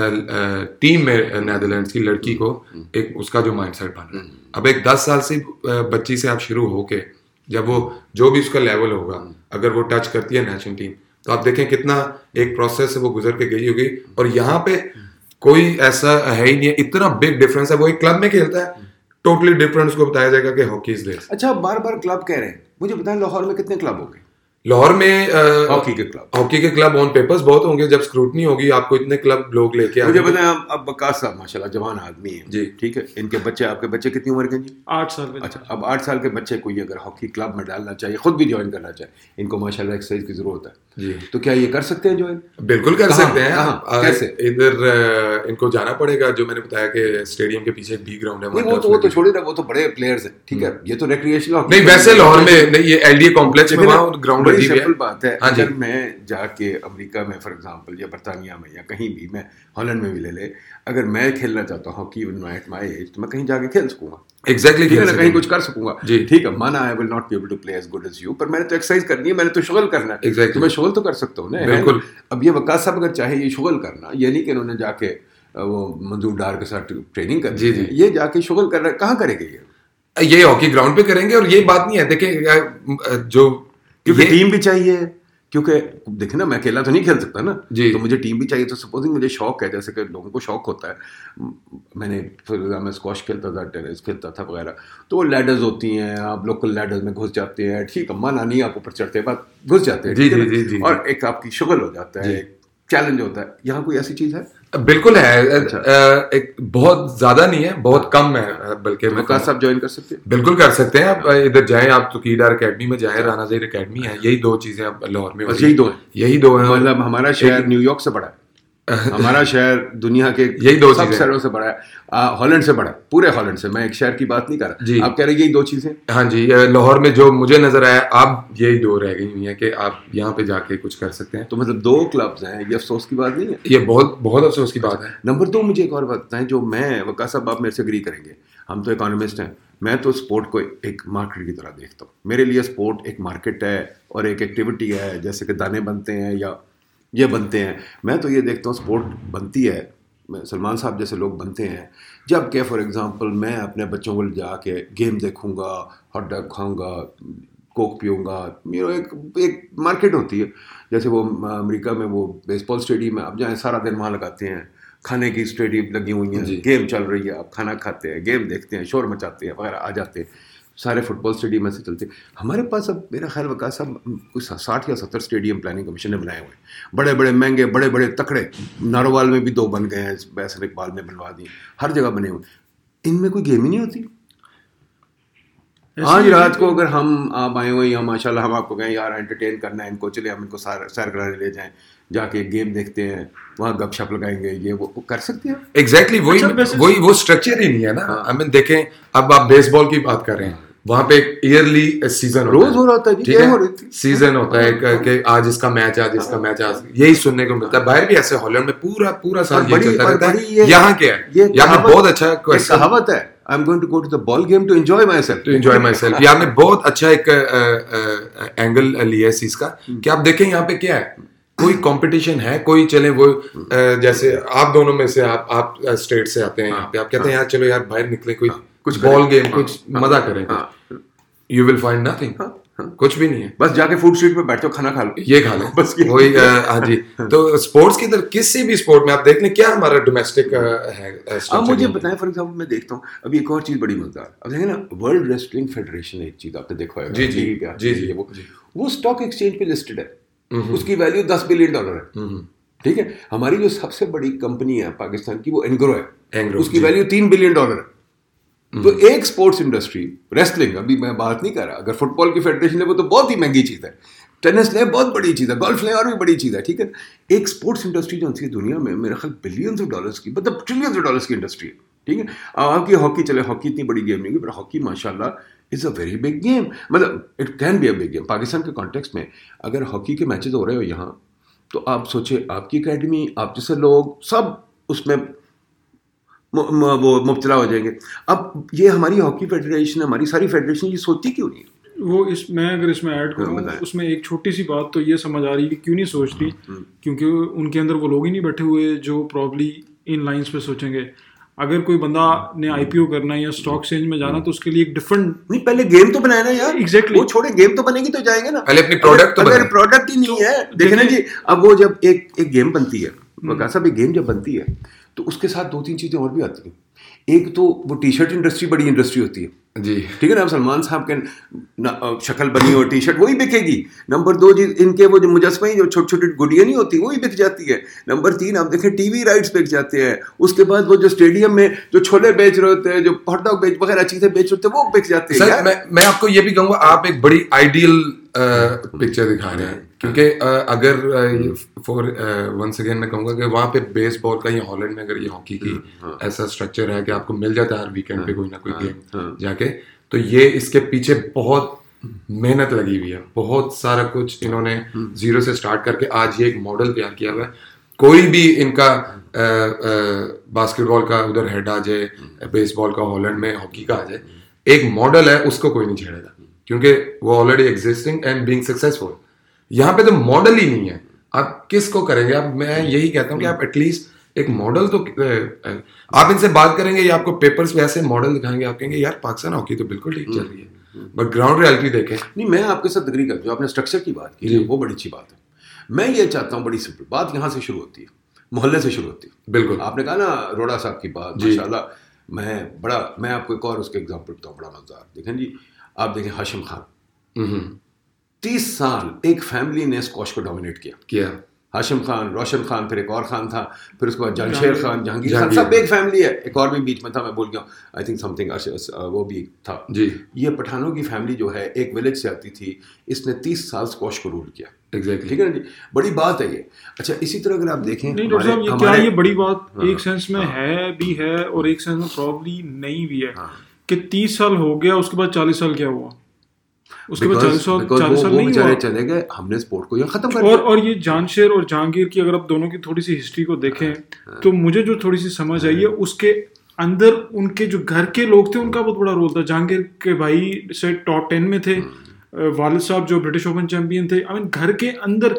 टीम में नेदरलैंड्स की लड़की को एक उसका जो माइंडसेट बन रहा है। अब एक 10 साल से बच्ची से आप शुरू होके, जब वो जो भी उसका लेवल होगा, अगर वो टच करती है नेशनल टीम, तो आप देखें कितना एक प्रोसेस से वो गुजर के गई होगी। और यहाँ पे कोई ऐसा है ही नहीं है, इतना बिग डिफरेंस है। वो एक क्लब में खेलता है, टोटली डिफरेंट उसको बताया जाएगा कि हॉकी इज दिस। अच्छा, बार बार क्लब कह रहे हैं, मुझे बताएं लाहौर में कितने क्लब होंगे? लाहौर में हॉकी के क्लब ऑन पेपर्स बहुत होंगे, जब स्क्रूटनी होगी आपको इतने क्लब लोग लेके मुझे बताएं। अब वकास साहब माशाल्लाह जवान आदमी है जी, ठीक है, इनके बच्चे, आपके बच्चे कितनी उम्र के जी? 8 साल के। अच्छा, अब 8 साल के बच्चे को ये अगर हॉकी क्लब में डालना चाहिए, खुद भी ज्वाइन करना चाहिए, इनको माशाल्लाह एक्सरसाइज की जरूरत है जी, तो क्या ये कर सकते हैं ज्वाइन? बिल्कुल कर सकते हैं। कैसे? इधर इनको जाना पड़ेगा, जो मैंने बताया कि स्टेडियम के पीछे बी ग्राउंड है। वो तो छोड़े ना, वो तो बड़े प्लेयर्स हैं, ठीक है, ये तो रिक्रिएशनल नहीं, वैसे लाहौर में नहीं, ये एलडीए कॉम्प्लेक्स में वहां ग्राउंड बड़ी सिंपल बात है। अगर मैं जाके अमेरिका में फॉर एग्जांपल या बर्तानिया में या कहीं भी, मैं हॉलैंड में भी ले ले, अगर मैं खेलना चाहता हूँ हॉकी एट माय एज, तो मैं कहीं जाके खेल सकूंगा। एग्जैक्टली, कहीं कुछ कर सकूंगा जी, ठीक है। माना I will not be able to play as good as you, पर मैंने तो एक्सरसाइज करनी है, मैंने तो शुगल करना है। Exactly. तो मैं शुगल तो कर सकता हूँ ना, बिल्कुल। अब ये वकास साहब अगर चाहे ये शुगल करना, ये नहीं कि इन्होंने जाके वो मंजूर डार के साथ ट्रेनिंग कर जी, ये जाके शुगल कर रहा है, कहाँ करेंगे ये हॉकी ग्राउंड पे करेंगे। और ये बात नहीं है, देखें जो क्योंकि टीम भी चाहिए, क्योंकि देखिए ना, मैं अकेला तो नहीं खेल सकता ना जी, तो मुझे टीम भी चाहिए। तो सपोजिंग मुझे शौक है, जैसे कि लोगों को शौक होता है, मैं स्क्वॉश खेलता था, टेनिस खेलता था वगैरह, तो वो लैडर्स होती हैं, आप लोकल लैडर्स में घुस जाते हैं, ठीक है, माना नहीं आप ऊपर चढ़ते हैं, घुस जाते हैं, जी, जी, जी, और एक आपकी शुगल हो जाता है, चैलेंज होता है। यहाँ कोई ऐसी चीज है? बिल्कुल है। एक बहुत ज्यादा नहीं है, बहुत कम है, बल्कि वकास साहब ज्वाइन कर सकते हैं, बिल्कुल कर सकते हैं। आप इधर जाएं, आप तुकीदार अकेडमी में जाएं, राना ज़हीर अकेडमी है, यही 2 चीजें अब लाहौर में, बस यही दो हैं। मतलब हमारा शहर न्यूयॉर्क से बड़ा है, हमारा शहर दुनिया के यही 2 सब शहरों से बड़ा है, हॉलैंड से बड़ा है, पूरे हॉलैंड से। मैं एक शहर की बात नहीं कर रहा, आप कह रहे यही 2 चीजें। हाँ जी, लाहौर में जो मुझे नजर आया, अब यही 2 रह गई हुई है कि आप यहाँ पे जाके कुछ कर सकते हैं। तो मतलब 2 क्लब्स हैं, ये अफसोस की बात नहीं है, ये बहुत बहुत अफसोस की बात है। नंबर 2, मुझे एक और बात बताएं, जो मैं, वकास साहब आप मेरे से एग्री करेंगे, हम तो इकोनॉमिस्ट हैं, मैं तो स्पोर्ट को एक मार्केट की तरह देखता हूँ। मेरे लिए स्पोर्ट एक मार्केट है और एक एक्टिविटी है, जैसे कि दाने बनते हैं या ये बनते हैं। मैं तो ये देखता हूँ स्पोर्ट बनती है सलमान साहब जैसे लोग बनते हैं, जब कि फॉर एग्जांपल मैं अपने बच्चों को जाके गेम देखूंगा, हॉट डॉग खाऊंगा, कोक पीऊँगा, एक मार्केट होती है, जैसे वो अमेरिका में वो बेसबॉल स्टेडियम है, आप जाएँ सारा दिन वहाँ लगाते हैं, खाने की स्टेडियम लगी हुई हैं, गेम चल रही है, आप खाना खाते हैं, गेम देखते हैं, शोर मचाते हैं वगैरह, आ जाते हैं। सारे फुटबॉल स्टेडियम ऐसे चलते हैं। हमारे पास अब मेरा ख्याल वकास साहब कुछ 60 या 70 स्टेडियम प्लानिंग कमीशन ने बनाए हुए हैं, बड़े बड़े महंगे, बड़े बड़े तकड़े। नारोवाल में भी 2 बन गए हैं, बैसन इकबाल में बनवा दिए, हर जगह बने हुए। इनमें कोई गेम ही नहीं होती। आज रात को अगर आप आए हुए या माशाल्लाह हम आपको कहें यार एंटरटेन करना है इनको, चले हम इनको सैर कराने ले जाएं, जाके गेम देखते हैं, वहाँ गपशप लगाएंगे, ये वो कर सकते हैं। एग्जैक्टली वही वो स्ट्रक्चर ही नहीं है ना। आई मीन देखें, अब आप बेसबॉल की बात कर रहे हैं, वहाँ पे ईयरली सीजन रोज हो रहा है, ठीक है, सीजन होता है कि आज इसका मैच, आज इसका मैच, आज यही सुनने को मिलता है। बाहर भी ऐसे हॉलैंड में पूरा साल ये चलता रहता है। यहाँ क्या है, यहाँ पे बहुत अच्छा कहावत है, I'm going to go to the ball game to enjoy myself. ये आपने बहुत अच्छा एक एंगल लिया है इस चीज का कि आप देखें यहाँ पे क्या है, कोई कंपटीशन है, कोई चले वो जैसे आप दोनों में से आप स्टेट से आते हैं यहाँ पे, आप कहते हैं यार चलो यार बाहर निकले, कोई कुछ बॉल गेम, कुछ मजा करें, यू विल फाइंड नथिंग, कुछ भी नहीं है, बस जाके फूड स्ट्रीट पे बैठो, खाना खा लो, ये खा लो, बस वही। हाँ जी। तो स्पोर्ट्स की तरफ, किसी भी स्पोर्ट में आप देख लें, क्या हमारा डोमेस्टिक है। अब मुझे बताएं, फॉर एग्जांपल मैं देखता हूँ अभी एक और चीज बड़ी मजेदार, अब देखें ना, वर्ल्ड रेसलिंग फेडरेशन एक चीज आपने देखा है, जी, वो स्टॉक एक्सचेंज पे लिस्टेड है, उसकी वैल्यू $10 बिलियन है। ठीक है, हमारी जो सबसे बड़ी कंपनी है पाकिस्तान की वो एंग्रो है, उसकी वैल्यू $3 बिलियन है। तो एक स्पोर्ट्स इंडस्ट्री, रेसलिंग अभी मैं बात नहीं कर रहा, अगर फुटबॉल की फेडरेशन है वो तो बहुत ही महंगी चीज़ है, टेनिस ले बहुत बड़ी चीज़ है, गोल्फ ले और भी बड़ी चीज़ है, ठीक है। एक स्पोर्ट्स इंडस्ट्री जो होती है दुनिया में, मेरा ख्याल बिलियंस ऑफ डॉलर्स की, मतलब ट्रिलियंस ऑफ डॉलर्स की इंडस्ट्री है, ठीक है। आपकी हॉकी चले, हॉकी इतनी बड़ी गेम नहीं है, पर हॉकी माशाल्लाह is a very big game, मतलब it can be a big game. Pakistan के कॉन्टेक्स्ट में अगर हॉकी के मैचेस हो रहे हो यहाँ, तो आप सोचे आपकी अकेडमी, आप जैसे लोग सब उसमें वो मुब्तला हो जाएंगे। अब ये हमारी हॉकी फेडरेशन, हमारी सारी फेडरेशन ये सोचती क्यों नहीं? वो मैं अगर इसमें ऐड करूँ, उसमें एक छोटी सी बात तो ये समझ आ रही है कि क्यों नहीं सोचती, क्योंकि उनके अंदर वो लोग ही नहीं बैठे हुए जो प्रॉब्ली इन लाइंस पे सोचेंगे। अगर कोई बंदा ने आईपीओ करना है या स्टॉक एक्सचेंज में जाना, तो उसके लिए एक डिफरेंट, नहीं पहले गेम तो बनाया ना यार। एग्जैक्टली, वो छोड़े, गेम तो बनेगी तो जाएंगे ना, पहले अपनी प्रोडक्ट तो अगर प्रोडक्ट ही नहीं है, देखना जी। अब वो जब एक गेम बनती है, वकास साहब, एक गेम जब बनती है तो उसके साथ 2-3 चीज़ें और भी आती हैं। एक तो वो टी शर्ट इंडस्ट्री बड़ी इंडस्ट्री होती है जी, ठीक है ना। अब सलमान साहब के शक्ल बनी हो, टी शर्ट वही बिकेगी। नंबर 2 जी, इनके वो जो मुजस्मे, जो छोटी छोटी गुड़ियाँ नहीं होती, वही बिक जाती है। नंबर 3 आप देखें टीवी राइट्स बिक जाते हैं। उसके बाद वो जो स्टेडियम में जो छोले बेच रहे होते हैं, जो हॉट डॉग वगैरह चीज़ें बेच रहे होते हैं, वो बिक जाते हैं। मैं आपको ये भी कहूँगा, आप एक बड़ी आइडियल पिक्चर दिखा रहे हैं, क्योंकि अगर फॉर वंस अगेन मैं कहूँगा कि वहाँ पे बेसबॉल का या हॉलैंड में अगर ये हॉकी की ऐसा स्ट्रक्चर है कि आपको मिल जाता है हर वीकेंड पे कोई ना कोई गेम जाके, तो ये इसके पीछे बहुत मेहनत लगी हुई है, बहुत सारा कुछ इन्होंने जीरो से स्टार्ट करके आज ये एक मॉडल तैयार किया हुआ है। कोई भी इनका बास्केटबॉल का उधर हेड आ जाए, बेसबॉल का हॉलैंड में, हॉकी का आ जाए, एक मॉडल है, उसको कोई नहीं छेड़ेगा, क्योंकि वो already existing and being successful. यहाँ पे तो मॉडल ही नहीं है, आप किसको करेंगे? आप, मैं यही कहता हूँ कि आप एटलीस्ट एक मॉडल तो, आप इनसे बात करेंगे या आपको पेपर्स पे ऐसे मॉडल दिखाएंगे, आप कहेंगे यार पाकिस्तान हॉकी तो बिल्कुल ठीक चल रही है, बट ग्राउंड रियलिटी देखें। नहीं, मैं आपके साथ एग्री करता हूँ। आपने स्ट्रक्चर की बात की, वो बड़ी अच्छी बात है। मैं ये चाहता हूँ, बड़ी सिंपल बात यहाँ से शुरू होती है, मोहल्ले से शुरू होती है। बिल्कुल, आपने कहा ना रोड़ा साहब की बात, माशाल्लाह। मैं आपको एक और उसके एग्जाम्पल बताऊँ, बड़ा मजेदार। देखें जी, आप देखें हाशिम खान, 30 साल एक फैमिली ने स्क्वॉश को डोमिनेट किया। हाशिम खान, रोशन खान, फिर एक और खान था, फिर उसके बाद जानशेर खान, जहांगीर खान, सब एक फैमिली है। एक और भी बीच में था, मैं भूल गया, आई थिंक समथिंग, वो भी था जी। ये पठानों की फैमिली जो है, एक विलेज से आती थी, इसने 30 साल स्क्वॉश को रूल किया। एग्जैक्टली, ठीक है ना जी, बड़ी बात है ये। अच्छा, इसी तरह अगर आप देखें, नहीं डॉक्टर साहब, ये क्या ये बड़ी बात एक सेंस में है भी है और एक सेंस में प्रॉब्ली नहीं भी है कि 30 साल हो गया, उसके बाद 40 साल क्या हुआ, उसके बाद 40 साल नहीं हुआ, चले गए, हमने स्पोर्ट को यहाँ खत्म कर दिया। और ये जानशेर और जहांगीर की अगर आप दोनों की थोड़ी सी हिस्ट्री को देखें, तो मुझे जो थोड़ी सी समझ आई है, उसके अंदर उनके जो घर के लोग थे उनका बहुत बड़ा रोल था। जहांगीर के भाई से टॉप 10 में थे, वालिद साहब जो ब्रिटिश ओपन चैंपियन थे। आई मीन घर के अंदर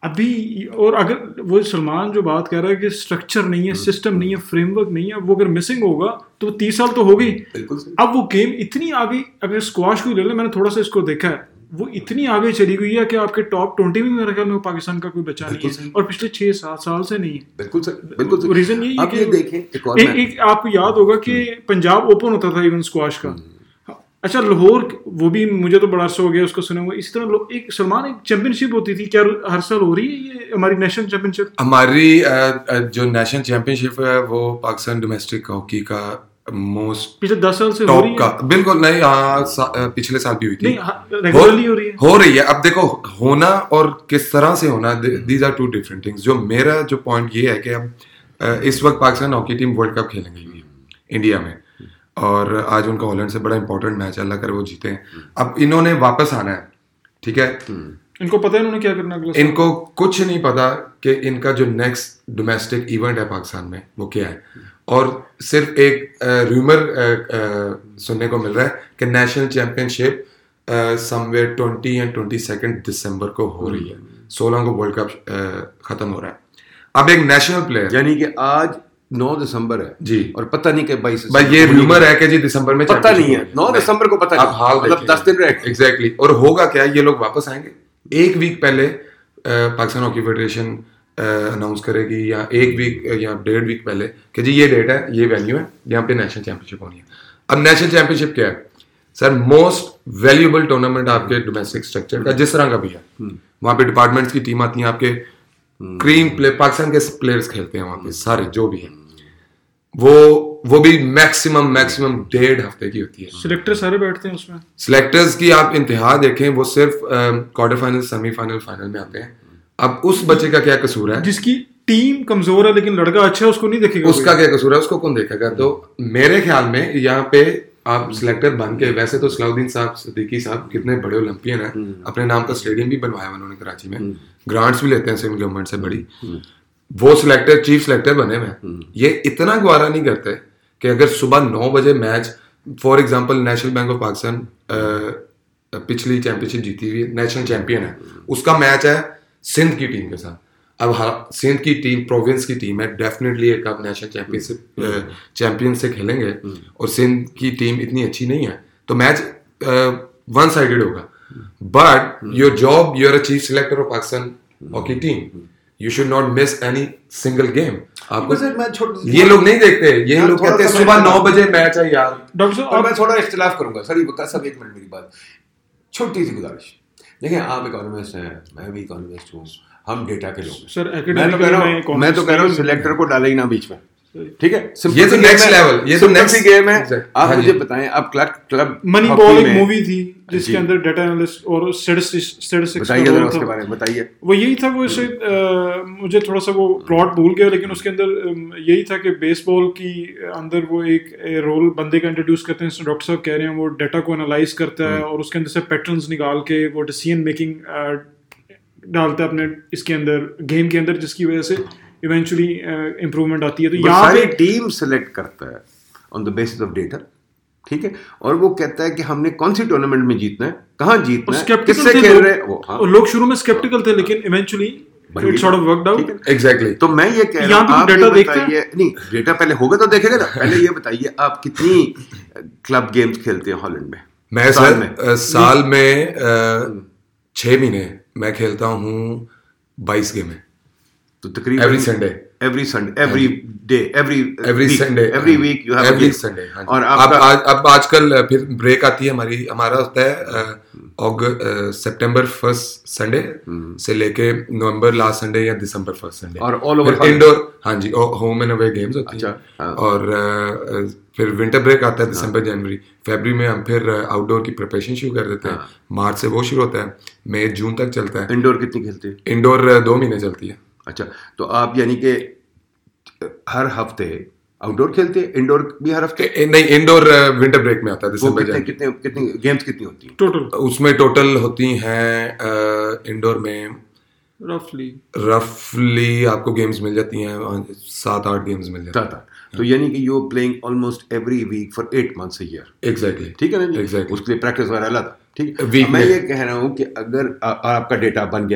अभी। और अगर वो सलमान जो बात कर रहा है कि स्ट्रक्चर नहीं है, सिस्टम नहीं है, फ्रेमवर्क नहीं है, वो अगर मिसिंग होगा तो 30 साल तो हो गई। अब वो गेम इतनी आगे, अगर स्क्वाश को ले ले, मैंने थोड़ा सा इसको देखा है, वो इतनी आगे चली गई है कि आपके टॉप 20 में मेरे ख्याल में पाकिस्तान का कोई बच्चा नहीं है, और पिछले 6-7 साल से नहीं है। बिल्कुल सर, बिल्कुल। रीजन यही है कि देखें एक आपको याद होगा कि पंजाब ओपन होता था इवन स्क्वाश का। अच्छा, लाहौर, वो भी मुझे तो बड़ा अर्सा हो गया उसको सुने हुए। इसी तरह एक सलमान, एक चैंपियनशिप होती थी, क्या हर साल हो रही है ये हमारी नेशनल चैंपियनशिप? हमारी जो नेशनल चैंपियनशिप है वो पाकिस्तान डोमेस्टिक हॉकी का मोस्ट पिछले 10 साल से हो रही है। बिल्कुल नहीं, पिछले साल भी हुई थी, रेगुलरली हो रही है। अब देखो, होना और किस तरह से होना, these are two different things. जो मेरा जो पॉइंट ये है कि अब इस वक्त Pakistan hockey team world cup खेलेंगे इंडिया में, और आज उनका हॉलैंड से बड़ा इंपॉर्टेंट मैच है, अल्लाह करे वो जीते हैं। अब इन्होंने वापस आना है, ठीक है, इनको पता है इन्होंने क्या करना है। इनको कुछ नहीं पता कि इनका जो नेक्स्ट डोमेस्टिक इवेंट है पाकिस्तान में वो क्या है, और सिर्फ एक रूमर सुनने को मिल रहा है कि नेशनल चैंपियनशिप समवेयर 20 या 22 दिसंबर को हो रही है। 16 को वर्ल्ड कप खत्म हो रहा है। अब एक नेशनल प्लेयर, यानी कि आज 9 दिसंबर है जी, और पता नहीं कि 22 भाई ये रूमर है कि जी दिसंबर में पता नहीं है, 9 दिसंबर को पता नहीं, हाल मतलब 10 दिन रह गए। एग्जैक्टली। और होगा क्या, ये लोग वापस आएंगे, एक वीक पहले पाकिस्तान हॉकी फेडरेशन अनाउंस करेगी, या एक वीक या 1.5 वीक पहले कि जी ये डेट है, ये वेन्यू है, यहाँ पे नेशनल चैंपियनशिप होनी है। अब नेशनल चैंपियनशिप क्या है सर? मोस्ट वैल्यूएबल टूर्नामेंट आपके डोमेस्टिक स्ट्रक्चर का, जिस तरह का भी है। वहां पे डिपार्टमेंट्स की टीम आती है, आपके क्रीम प्ले पाकिस्तान के प्लेयर्स खेलते हैं वहां पे सारे जो भी है, वो भी मैक्सिमम 1.5 हफ्ते की होती है। सिलेक्टर सारे बैठते हैं उसमें। सिलेक्टर्स की आप इंतहा देखें, वो सिर्फ क्वार्टर फाइनल, सेमीफाइनल, फाइनल में आते हैं। अब उस बच्चे का क्या कसूर है जिसकी टीम कमजोर है लेकिन लड़का अच्छा है, उसको नहीं देखेगा? उसका क्या कसूर है, उसको कौन देखेगा? तो मेरे ख्याल में यहाँ पे आप सिलेक्टर बन के, वैसे तो सलाउद्दीन साहब, सिद्दीकी साहब कितने बड़े ओलंपियन हैं, अपने नाम का स्टेडियम भी बनवाया उन्होंने कराची में, ग्रांट्स भी लेते हैं सेंट्रल गवर्नमेंट से बड़ी। वो सिलेक्टर, चीफ सिलेक्टर बने हुए, ये इतना गवारा नहीं करते कि अगर सुबह 9 बजे match, for example national bank of Pakistan पिछली चैंपियनशिप जीती हुई नेशनल चैंपियन है, उसका मैच है सिंध की टीम के साथ। अब सिंध की टीम प्रोविंस की टीम है, डेफिनेटली एक आप नेशनल चैंपियनशिप चैंपियन से खेलेंगे, और सिंध की टीम इतनी अच्छी नहीं है, तो मैच वन साइडेड होगा। But your job, you are a chief selector of Pakistan hockey team, you should not miss any single game. आपको ये लोग नहीं देखते, ये लोग कहते हैं सुबह 9 बजे मैच है यार। डॉक्टर साहब, मैं थोड़ा इख्तिलाफ करूंगा सर, सब 1 मिनट मेरी बात, छोटी सी गुजारिश। देखिए, आप इकोनॉमिस्ट हैं, मैं भी इकोनॉमिस्ट हूँ, हम डेटा के लोग सर। मैं तो कह रहा हूँ सिलेक्टर को डाले ही ना बीच में, ठीक है? ये तो नेक्स्ट लेवल, ये तो नेक्स्ट गेम है। आप मुझे बताएं, आप क्लब मनी बॉल एक मूवी थी जिसके अंदर डाटा एनालिस्ट और स्टैटिस्टिक्स बताइए जरा उसके बारे में बताइए। वो यही था, वो इसे मुझे थोड़ा सा वो प्लॉट भूल गया, लेकिन उसके अंदर यही था कि बेसबॉल की अंदर वो एक रोल बंदे का इंट्रोड्यूस करते हैं, डॉक्टर साहब कह रहे हैं, वो डाटा को एनालाइज करता है और उसके अंदर से पैटर्न्स निकाल के वो डिसीजन मेकिंग डालता है अपने इसके अंदर, गेम के अंदर, जिसकी वजह से इवेंचुअली इम्प्रूवमेंट आती है। तो यहाँ पे टीम सेलेक्ट करता है on the basis of data, ठीक है, और वो कहता है कि हमने कौन सी टूर्नामेंट में जीतना है, कहाँ जीतना है, किससे खेल रहे हैं। लोग शुरू में स्केप्टिकल थे, लेकिन eventually it sort of worked out. Exactly. तो मैं ये कह रहा हूँ, आप डेटा बताइए, नहीं डेटा पहले होगा तो देखेगा ना, पहले ये बताइए आप कितनी क्लब गेम्स खेलते हैं हॉलैंड में? मैं साल में 6 महीने मैं खेलता हूँ 22 गेम है, तो तकरीबन every week you have every Sunday. और अब आजकल फिर ब्रेक आती है हमारा होता है सितंबर 1st संडे से लेके नवंबर लास्ट संडे या दिसंबर 1st संडे, और ऑल ओवर इंडोर, हाँ जी, होम एंड अवे गेम्स होती है। और फिर विंटर ब्रेक आता है दिसंबर, जनवरी, फरवरी में हम फिर आउटडोर की प्रिपरेशन शुरू कर देते हैं। मार्च से वो शुरू होता है, मई जून तक चलता है। इंडोर कितनी खेलते हैं? इंडोर 2 महीने चलती है। अच्छा, तो आप यानी कि हर हफ्ते आउटडोर खेलते हैं, इंडोर भी हर हफ्ते? नहीं, इंडोर विंटर ब्रेक में आता है दिसंबर। कितने गेम्स कितनी होती हैं टोटल? उसमें टोटल होती हैं इंडोर में रफली आपको गेम्स मिल जाती हैं 7-8 गेम्स मिल जाती हैं। तो यानी कि you are playing almost every week for 8 months a year। Exactly, ठीक है ना? एग्जैक्टली। उसके लिए प्रैक्टिस वगैरह अलग, ठीक है। मैं ये कह रहा हूँ कि अगर आपका डेटा बन गया,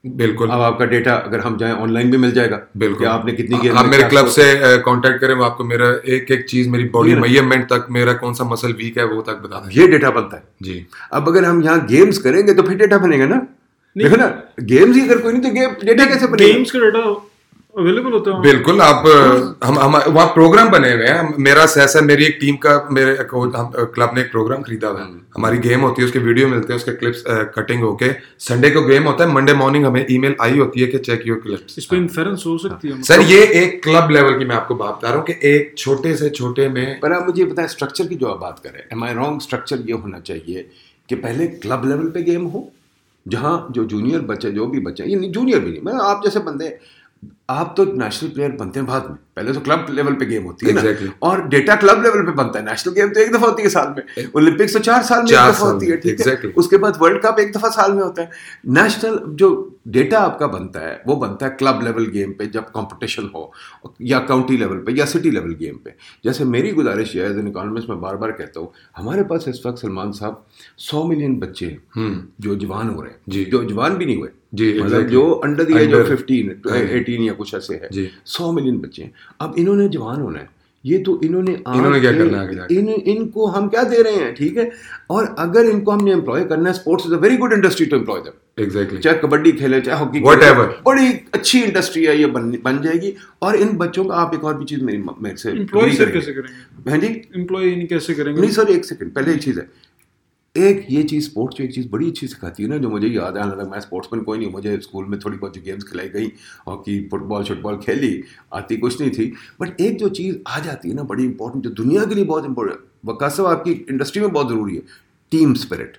बिल्कुल। अब आपका डेटा अगर हम जाएं ऑनलाइन भी मिल जाएगा। बिल्कुल। आपने कितनी गेम, आप मेरे क्लब से कांटेक्ट करें, वो आपको मेरा एक एक चीज, मेरी बॉडी मेजरमेंट तक, मेरा कौन सा मसल वीक है वो तक बता दें। ये डेटा बनता है जी। अब अगर हम यहाँ गेम्स करेंगे तो फिर डेटा बनेगा ना। देखो ना, गेम्स ही अगर कोई नहीं तो गेम डेटा कैसे बनेगा? गेम्स का डेटा अवेलेबल होता है। बिल्कुल। आप हम वहाँ प्रोग्राम बने हुए हैं। मेरा सहसा मेरी एक टीम का, मेरे क्लब ने एक प्रोग्राम खरीदा हुआ है। हमारी गेम होती है, उसके वीडियो मिलते हैं, उसके क्लिप्स कटिंग होके, संडे को गेम होता है, मंडे मॉर्निंग हमें ईमेल आई होती है कि चेक योर क्लिप्स। इस पे इन्फ्रेंस हो सकती है सर। ये एक क्लब लेवल की मैं आपको बात बता रहा हूँ कि एक छोटे से छोटे में। पर आप मुझे बताएं स्ट्रक्चर की जो आप बात कर रहे हैं, एम आई रॉन्ग? स्ट्रक्चर ये होना चाहिए कि पहले क्लब लेवल पे गेम हो, जहाँ जो जूनियर बच्चे, जो भी बच्चे, ये जूनियर भी नहीं, मैं आप जैसे बंदे, आप तो नेशनल प्लेयर बनते हैं बाद में, पहले तो क्लब लेवल पे गेम होती है ना, और डेटा क्लब लेवल पे बनता है। नेशनल गेम तो एक दफा होती है साल में, ओलंपिक्स तो 4 साल में एक दफा होती है, ठीक है। उसके बाद वर्ल्ड कप एक दफा साल में होता है। नेशनल जो डेटा आपका बनता है वो बनता है क्लब लेवल गेम पे, जब कंपटीशन हो, या काउंटी लेवल पे, या सिटी लेवल गेम पे। जैसे मेरी गुजारिश है एज एन इकोनॉमिस्ट, मैं बार बार कहता हूँ, हमारे पास इस वक्त सलमान साहब 100 मिलियन बच्चे हैं जो जवान हो रहे हैं, जो जवान भी नहीं हुए जी, मतलब जो अंडर द एज ऑफ 15 18 या कुछ ऐसे है, 100 मिलियन बच्चे हैं। अब इन्होंने जवान होना है, ये तो इन्होंने क्या करना है? इनको हम क्या दे रहे हैं, ठीक है। और अगर इनको हमने एम्प्लॉय करना है, sports is a very good industry to employ them. Exactly. चाहे कबड्डी खेले, चाहे हॉकी, व्हाटएवर, बड़ी अच्छी इंडस्ट्री है, ये बन जाएगी। और इन बच्चों का आप एक और भी चीज मेरे से एम्प्लॉय कैसे करेंगे? हाँ जी, एम्प्लॉय कैसे करेंगे? नहीं सर, एक सेकंड पहले एक चीज है, एक ये चीज़ स्पोर्ट्स जो एक चीज़ बड़ी अच्छी सिखाती है ना, जो मुझे याद है, हालांकि मैं स्पोर्ट्समैन कोई नहीं, मुझे स्कूल में थोड़ी बहुत जो गेम्स खिलाई गई, हॉकी, फुटबॉल, शूटबॉल खेली, आती कुछ नहीं थी, बट एक जो चीज़ आ जाती है ना बड़ी इंपॉर्टेंट, जो दुनिया के लिए बहुत इंपॉर्टेंट, वकास साहब आपकी इंडस्ट्री में बहुत ज़रूरी है, टीम स्पिरिट,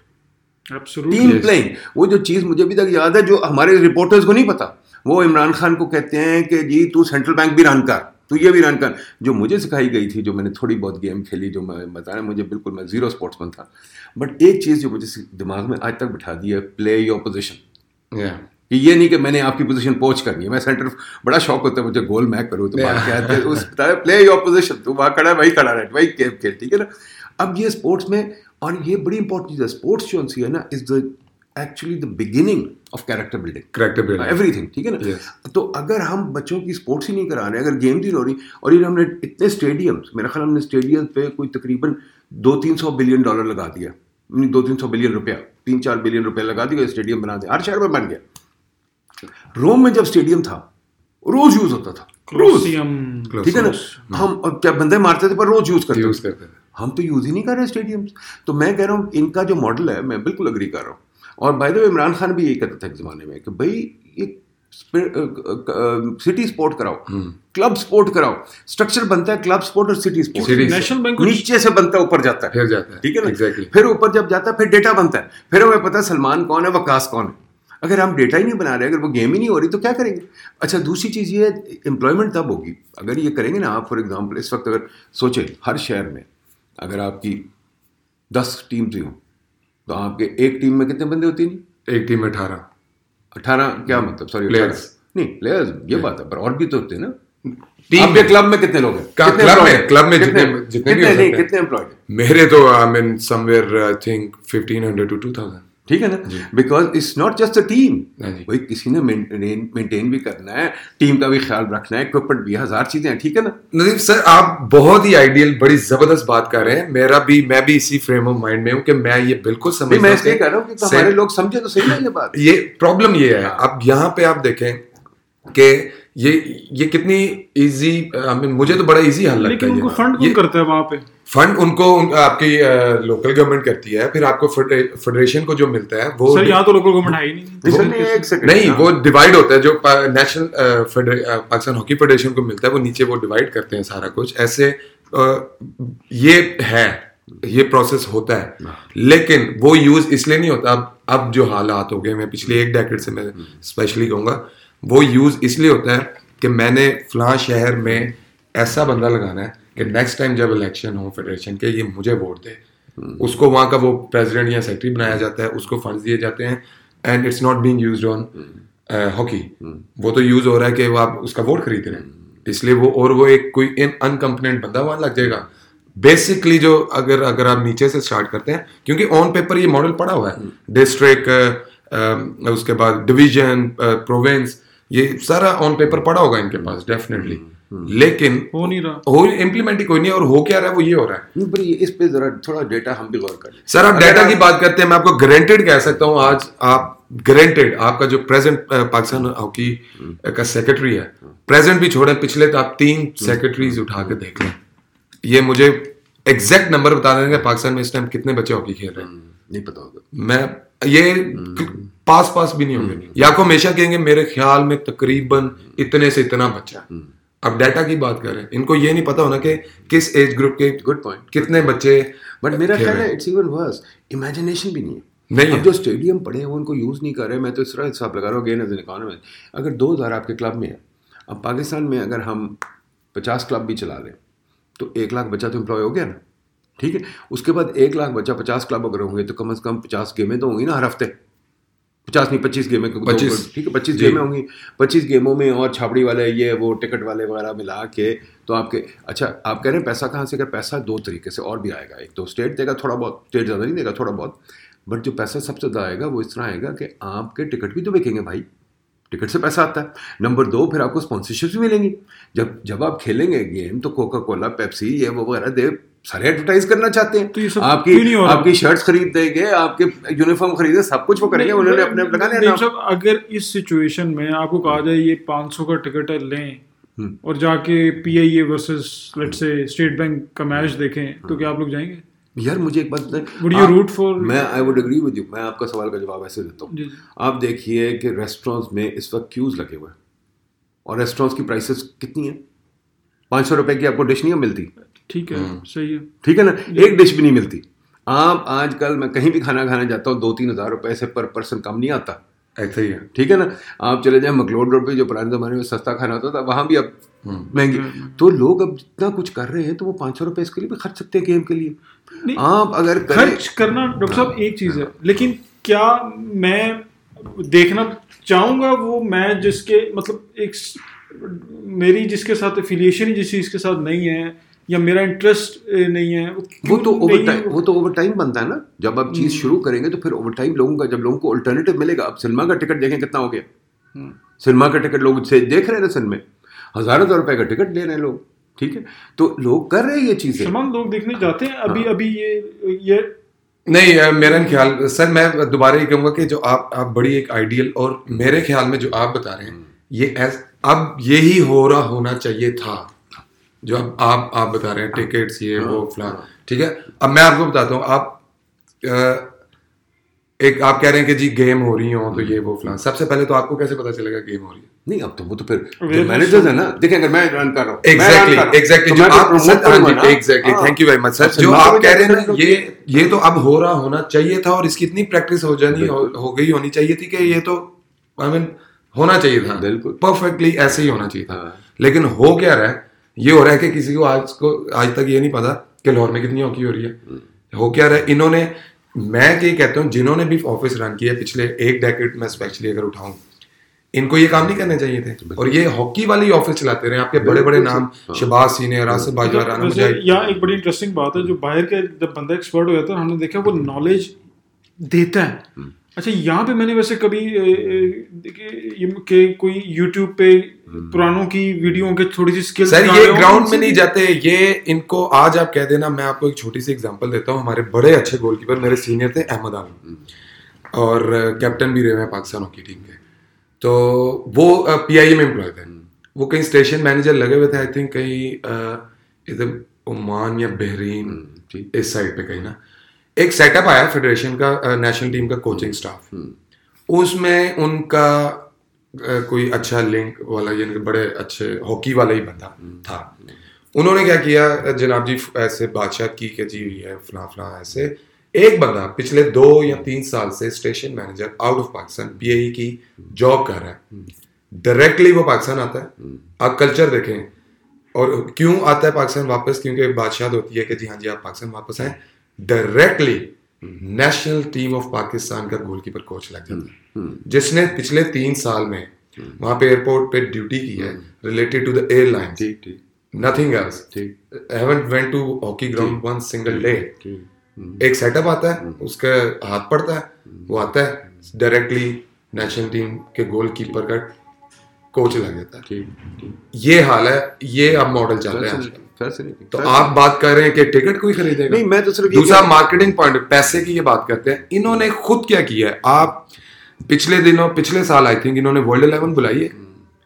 टीम प्लेइंग। वो जो चीज़ मुझे अभी तक याद है, जो हमारे रिपोर्टर्स को नहीं पता, वो इमरान खान को कहते हैं कि जी तू सेंट्रल बैंक भी रन कर, तो ये भी रन कर। जो मुझे सिखाई गई थी, जो मैंने थोड़ी बहुत गेम खेली, जो मैं बताया, मुझे बिल्कुल, मैं जीरो स्पोर्ट्समैन था, बट एक चीज़ जो मुझे दिमाग में आज तक बिठा दी है, प्ले योर पोजीशन। कि ये नहीं कि मैंने आपकी पोजीशन पोच करनी है, मैं सेंटर, बड़ा शौक होता है मुझे गोल मैं करूँ, तो बात क्या है, उस बताया प्ले योर पोजीशन, तू वहाँ खड़ा है, वही खड़ा रहे, वही गेम खेल, ठीक है ना। अब ये स्पोर्ट्स में, और ये बड़ी इंपॉर्टेंट चीज़ है, स्पोर्ट्स जो सी है ना, is the actually the beginning of character building, everything, ठीक है ना। तो अगर हम बच्चों की स्पोर्ट्स ही नहीं करा रहे, अगर गेम्स ही हो रही, और ये हमने इतने स्टेडियम्स, मेरा ख्याल हमने स्टेडियम पे कोई तकरीबन 200-300 बिलियन डॉलर लगा दिया, 200-300 बिलियन रुपया, 3-4 बिलियन रुपया लगा दिया, स्टेडियम बना दिया, हर शहर में बन गया। रोम में जब स्टेडियम था, रोज यूज होता था, रोज, ठीक है ना। हम क्या बंदे मारते थे, पर रोज यूज करते थे। हम तो यूज ही नहीं कर रहे स्टेडियम्स। तो मैं कह रहा हूँ, इनका जो मॉडल है, मैं बिल्कुल अग्री कर रहा हूँ। और by the way Imran Khan भी यही कहता था एक ज़माने में कि भाई ये सिटी स्पोर्ट कराओ, क्लब स्पोर्ट कराओ, स्ट्रक्चर बनता है क्लब स्पोर्ट और सिटी स्पोर्ट। नेशनल बैंक नीचे से बनता है, ऊपर जाता है, फिर जाता है, ठीक है ना। exactly. फिर ऊपर जब जाता है, फिर डेटा बनता है, फिर हमें पता है सलमान कौन है, वकास कौन है। अगर हम डेटा ही नहीं बना रहे, अगर वो गेम ही नहीं हो रही, तो क्या करेंगे। अच्छा, दूसरी चीज़ ये है, एम्प्लॉयमेंट तब होगी अगर ये करेंगे ना आप। फॉर एग्जाम्पल, इस वक्त अगर सोचें, हर शहर में अगर आपकी 10 टीम्स ही हों, तो आपके एक टीम में कितने बंदे होते हैं? एक टीम में 18 क्या मतलब, सॉरी, प्लेयर्स नहीं, प्लेयर्स ये बात है, पर और भी तो होते हैं ना। टीम के क्लब में कितने लोग हैं? क्लब में जितने भी हो सकते हैं। कितने एम्प्लॉयड? मेरे तो I mean somewhere I think 1500 to 2000, ठीक है ना। Because it's not just a team, भाई किसी ने मेंटेन भी करना है, टीम का भी ख्याल रखना है, इक्विपमेंट भी, 1000 चीजें हैं, ठीक है ना। नदीम सर, आप बहुत ही आइडियल, बड़ी जबरदस्त बात कर रहे हैं। मैं भी इसी फ्रेम ऑफ माइंड में हूँ कि मैं ये बिल्कुल समझ, मैं इसलिए कह रहा हूँ कि हमारे लोग समझे तो सही है ये बात। ये प्रॉब्लम ये है, अब यहाँ पे आप देखें कि ये कितनी इजी, आई मीन मुझे तो बड़ा इजी हल लगता है। लेकिन उनको फंड कौन करता है वहाँ पे? फंड उनको आपकी लोकल गवर्नमेंट करती है, फिर आपको फेडरेशन को जो मिलता है वो, सर यहाँ तो लोकल गवर्नमेंट है ही नहीं। नहीं, वो डिवाइड होता है, जो नेशनल पाकिस्तान हॉकी फेडरेशन को मिलता है, वो नीचे वो डिवाइड करते हैं सारा कुछ। ऐसे ये है, ये प्रोसेस होता है, लेकिन वो यूज इसलिए नहीं होता। अब जो हालात हो गए, मैं पिछले 1 डेकेड से मैं स्पेशली कहूँगा, वो यूज इसलिए होता है कि मैंने फलां शहर में ऐसा बंदा लगाना है कि नेक्स्ट टाइम जब इलेक्शन हो फेडरेशन के, ये मुझे वोट दे। उसको वहाँ का वो प्रेसिडेंट या सेक्रेटरी बनाया जाता है, उसको फंड्स दिए जाते हैं, and it's not being used on hockey. वो तो यूज हो रहा है कि वो आप उसका वोट खरीद रहे हैं, इसलिए वो एक कोई अनकम्प्लेंट बंदा वहाँ लग जाएगा। बेसिकली जो अगर आप नीचे से स्टार्ट करते हैं, क्योंकि ऑन पेपर ये मॉडल पड़ा हुआ है, डिस्ट्रिक्ट, उसके बाद डिवीजन, प्रोविंस, ये सारा ऑन पेपर पड़ा होगा इनके पास डेफिनेटली, लेकिन हो नहीं रहा, हो इम्प्लीमेंट ही कोई नहीं, और हो क्या रहा है वो ये हो रहा है। पर इस पे जरा थोड़ा डेटा हम भी गौर करें सर। आप डेटा की बात करते हैं, मैं आपको गारंटेड कह सकता हूं आज आप गारंटेड आपका जो प्रेजेंट पाकिस्तान हॉकी का सेक्रेटरी है, प्रेजेंट भी छोड़े पिछले, तो आप 3 सेक्रेटरीज उठा के देख लें, ये मुझे एग्जैक्ट नंबर बता देंगे पाकिस्तान में इस टाइम कितने बच्चे हॉकी खेल रहे हैं। नहीं पता होगा, मैं ये पास भी नहीं होंगे, या आपको हमेशा कहेंगे मेरे ख्याल में तकरीबन इतने से इतना बच्चा। अब डाटा की बात करें, इनको ये नहीं पता होना कि किस एज ग्रुप के गुड पॉइंट कितने बच्चे, बट मेरा ख्याल है इट्स इवन वर्स, इमेजिनेशन भी नहीं है। नहीं अब जो स्टेडियम पड़े हैं वो उनको यूज़ नहीं कर रहे। मैं तो इस तरह हिसाब लगा रहा हूँ गेन एज एन इकोनॉमी, अगर 2000 आपके क्लब में है, अब पाकिस्तान में अगर हम 50 क्लब भी चला लें तो 1 लाख बच्चा तो एम्प्लॉय हो गया ना, ठीक है। उसके बाद 1 लाख बच्चा 50 क्लब अगर होंगे तो कम से कम 50 गेमें तो होंगी ना हर हफ्ते, 50 नहीं 25 गेमें, 25 ठीक है 25 गेमें होंगी। 25 गेमों में और छाबड़ी वाले ये वो टिकट वाले वगैरह मिला के तो आपके, अच्छा आप कह रहे हैं पैसा कहाँ से? अगर पैसा 2 तरीके से और भी आएगा, एक तो स्टेट देगा थोड़ा बहुत, स्टेट ज़्यादा नहीं देगा थोड़ा बहुत, बट जो पैसा सबसे ज़्यादा आएगा वो इस तरह आएगा कि आपके टिकट भी तो बिकेंगे भाई, टिकट से पैसा आता है। नंबर 2 फिर आपको स्पॉन्सरशिप भी मिलेंगी। जब आप खेलेंगे गेम तो कोका कोला, पेप्सी, ये वो वगैरह दे सारे एडवर्टाइज करना चाहते हैं, तो ये सब आपकी शर्ट्स खरीद देंगे, आपके यूनिफॉर्म खरीदे, सब कुछ वो करेंगे, उन्होंने अपने लगाने ना। अगर इस सिचुएशन में आपको कहा जाए ये 500 का टिकट लें और जाके PIA वर्सेस लेट्स से स्टेट बैंक का मैच देखें, तो क्या आप लोग जाएंगे? यार मुझे एक बात बताएं, Would you root for? मैं I would agree with you. मैं आपका सवाल का जवाब ऐसे देता हूँ, आप देखिए कि रेस्टोरेंट्स में इस वक्त क्यूज लगे हुए हैं और रेस्टोरेंट्स की प्राइसेस कितनी है, 500 रुपए की आपको डिश नहीं मिलती, ठीक है, सही है, ठीक है ना, एक डिश भी नहीं मिलती। आप आजकल मैं कहीं भी खाना खाने जाता हूँ 2-3 हज़ार रुपए से पर पर्सन कम नहीं आता, ऐसा ही है, ठीक है ना। आप चले जाए मकलोड रोड पे, जो पुराने ज़माने में सस्ता खाना होता था, वहाँ भी अब महंगी। तो लोग अब जितना कुछ कर रहे हैं तो वो 500 रुपए इसके लिए भी खर्च सकते हैं गेम के लिए। आप अगर खर्च करना डॉक्टर साहब एक चीज़ है, लेकिन क्या मैं देखना चाहूँगा वो मैच जिसके मतलब एक मेरी जिसके साथ एफिलिएशन ही जिस चीज़ के साथ नहीं है या मेरा इंटरेस्ट नहीं है, वो तो ओवर टाइम बनता है ना। जब आप चीज़ शुरू करेंगे तो फिर ओवर टाइम लोगों का, जब लोगों को अल्टरनेटिव मिलेगा। अब सिनेमा का टिकट देखें कितना हो गया, सिनेमा का टिकट लोग से देख रहे हैं सिनेमा में, हज़ारों रुपए का टिकट ले रहे हैं लोग, ठीक है। तो लोग कर रहे हैं ये चीज़ें, तमाम लोग देखने जाते हैं। अभी ये नहीं, मेरा ख्याल सर, मैं दोबारा ये कहूँगा कि जो आप बड़ी एक आइडियल, और मेरे ख्याल में जो आप बता रहे हैं ये अब यही हो रहा होना चाहिए था, जो अब आप बता रहे हैं टिकट्स ये वो फलां, ठीक है। अब मैं आपको बताता हूँ, आप कह रहे हैं कि जी गेम हो रही हो तो ये वो फलां, सबसे पहले तो आपको कैसे पता चलेगा गेम हो रही है? नहीं, अब तो वो तो फिर मैनेजर्स है ना, देखें अगर मैं रन कर रहा हूँ, एग्जैक्टली जो आप exactly, thank you very much sir, जो आप कह रहे हैं ना, ये तो अब हो रहा होना चाहिए था, और इसकी इतनी प्रैक्टिस हो गई होनी चाहिए थी कि ये तो आई मीन होना चाहिए था, बिल्कुल परफेक्टली ऐसे ही होना चाहिए था। लेकिन हो क्या रहा है, ये हो रहा है कि किसी को आज तक ये नहीं पता कि लाहौर में कितनी हॉकी हो रही है। हो क्या रहा है, इन्होंने, मैं क्या कहता हूँ, जिन्होंने भी ऑफिस रन किया पिछले एक डेकेड में स्पेशली अगर उठाऊं, इनको ये काम नहीं करने चाहिए थे, और ये हॉकी वाली ऑफिस चलाते रहे। आपके बड़े बड़े नाम शहबाज सीने, रासिब बाजवा, राना मुजाहिद। यहाँ एक बड़ी इंटरेस्टिंग बात है, जो बाहर के जब बंदा एक्सपर्ट हो जाता है, हमने देखा वो नॉलेज देता है। अच्छा, यहाँ पे मैंने वैसे कभी कोई YouTube पे पुरानों की वीडियो के थोड़ी सी स्किल्स, सर ये ग्राउंड में नहीं जाते, ये इनको आज आप कह देना। मैं आपको एक छोटी सी एग्जांपल देता हूँ। हमारे बड़े अच्छे गोलकीपर मेरे सीनियर थे अहमद आलम, और कैप्टन भी रहे हैं पाकिस्तान हॉकी टीम के। तो वो PIA में एम्प्लॉय थे, वो कहीं स्टेशन मैनेजर लगे हुए थे, आई थिंक कहीं इधर ओमान या बहरीन इस साइड पे कहीं ना। एक सेटअप आया फेडरेशन का, नेशनल टीम का कोचिंग स्टाफ, उसमें उनका कोई अच्छा लिंक वाला, यानी बड़े अच्छे हॉकी वाला ही बंदा था। उन्होंने क्या किया, जनाब जी ऐसे बादशाह की के जी हुई है फलां फलां, ऐसे एक बंदा पिछले 2 या 3 साल से station manager out of Pakistan PIA की जॉब कर रहा है। डायरेक्टली वो पाकिस्तान आता है। आप कल्चर देखें, और क्यों आता है पाकिस्तान वापस, क्योंकि बादशाह होती है कि जी हाँ जी आप पाकिस्तान वापस आए। Directly national team of Pakistan का गोलकीपर कोच लग जाता है, जिसने पिछले 3 साल में वहां पे एयरपोर्ट पे ड्यूटी की है related to the airline, nothing else. Haven't went to hockey ground one single day, एक सेटअप आता है, उसका हाथ पड़ता है, वो आता है डायरेक्टली नेशनल टीम के गोलकीपर का कोच लग जाता है। ये हाल है, ये अब मॉडल चल रहा है। तो आप बात कर रहे हैं कि टिकट कोई खरीदेगा? नहीं, मैं तो सिर्फ दूसरा मार्केटिंग पॉइंट, पैसे की ये बात करते हैं। इन्होंने खुद क्या किया है, आप पिछले साल आई थिंक इन्होंने वर्ल्ड 11 बुलाई है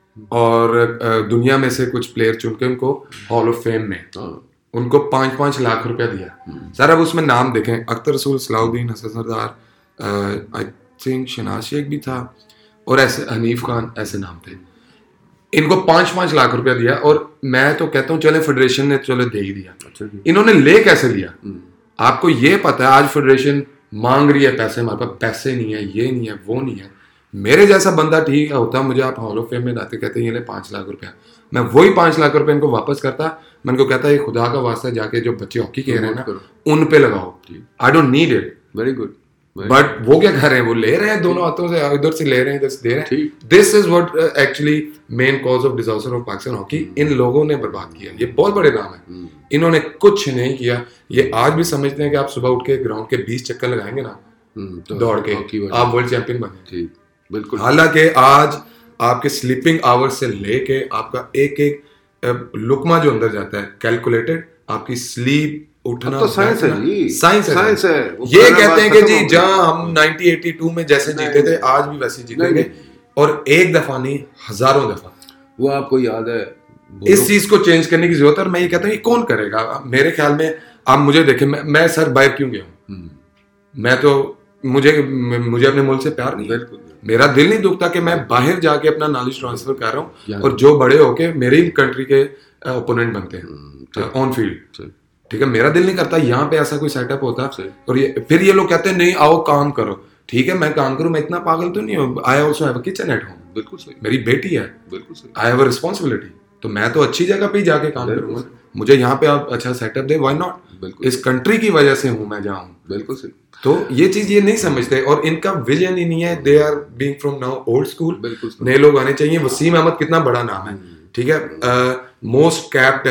और दुनिया में से कुछ प्लेयर चुन के उनको हॉल ऑफ फेम में उनको 5-5 लाख रुपया दिया। सर अब उसमें नाम देखें, अख्तर रसूल, सलाउद्दीन, हसन सरदार, आई थिंक शनाज शेख भी था और ऐसे हनीफ खान, ऐसे नाम थे। इनको 5-5 लाख रुपया दिया और मैं तो कहता हूँ चले फेडरेशन ने चलो दे ही दिया। इन्होंने ले कैसे लिया? आपको ये पता है आज फेडरेशन मांग रही है पैसे, हमारे पास पैसे नहीं है, ये नहीं है, वो नहीं है। मेरे जैसा बंदा ठीक होता, मुझे आप हॉल ऑफ फेम में लाते, कहते हैं ये ले 5 लाख रुपया, मैं वही 5 लाख रुपए इनको वापस करता। मैं इनको कहता ये खुदा का वास्ता जाके जो बच्चे हॉकी खेल रहे हैं ना उन पे लगाओ, I don't need it. Very good. But वो क्या कर रहे हैं, वो ले रहे हैं दोनों हाथों से, इधर से ले रहे हैं, इधर से दे रहे हैं। This is what actually main cause of disaster of Pakistan hockey. इन लोगों ने बर्बाद किया। ये बहुत बड़े नाम है, इन्होंने कुछ नहीं किया। ये आज भी समझते हैं कि आप सुबह उठ के ग्राउंड के 20 चक्कर लगाएंगे ना तो दौड़ के आप वर्ल्ड चैंपियन बने। बिल्कुल। हालांकि आज आपके स्लीपिंग आवर्स से लेके आपका एक एक लुकमा जो अंदर जाता है कैलकुलेटेड, आपकी स्लीप, उठना तो साइंस है जी, साइंस है। ये कहते हैं कि जी जहां हम 1982 में जैसे जीते थे आज भी वैसे जीतेंगे, और एक दफा नहीं हजारों दफा। वो आपको याद है, इस चीज को चेंज करने की जरूरत है। और मैं ये कहता हूँ ये कौन करेगा? मेरे ख्याल में आप मुझे देखें, मैं सर बाहर क्यों गया हूँ? मैं तो मुझे अपने मुल्क से प्यार नहीं है। मेरा दिल नहीं दुखता कि मैं बाहर जाके अपना नॉलेज ट्रांसफर कर रहा हूँ और जो बड़े होके मेरे ही कंट्री के ओपोनेंट बनते हैं ऑन फील्ड, ठीक है, मेरा दिल नहीं करता यहाँ पे ऐसा कोई सेटअप होता। और ये फिर ये लोग कहते हैं नहीं आओ काम करो। ठीक है, मैं काम करूँ, मैं इतना पागल तो नहीं हूँ। I also have a kitchen at home. बिल्कुल सही, मेरी बेटी है, बिल्कुल सही। I have a responsibility. तो मैं तो अच्छी जगह पे ही जाके काम करूंगा। मुझे यहाँ पे आप अच्छा सेटअप दे, व्हाई नॉट? इस कंट्री की वजह से हूँ मैं जहाँ हूँ। बिल्कुल सही। तो ये चीज ये नहीं समझते और इनका विजन ही नहीं है। They are being from now old school. नए लोग आने चाहिए। वसीम अहमद कितना बड़ा नाम है, ठीक है, मोस्ट कैप्ड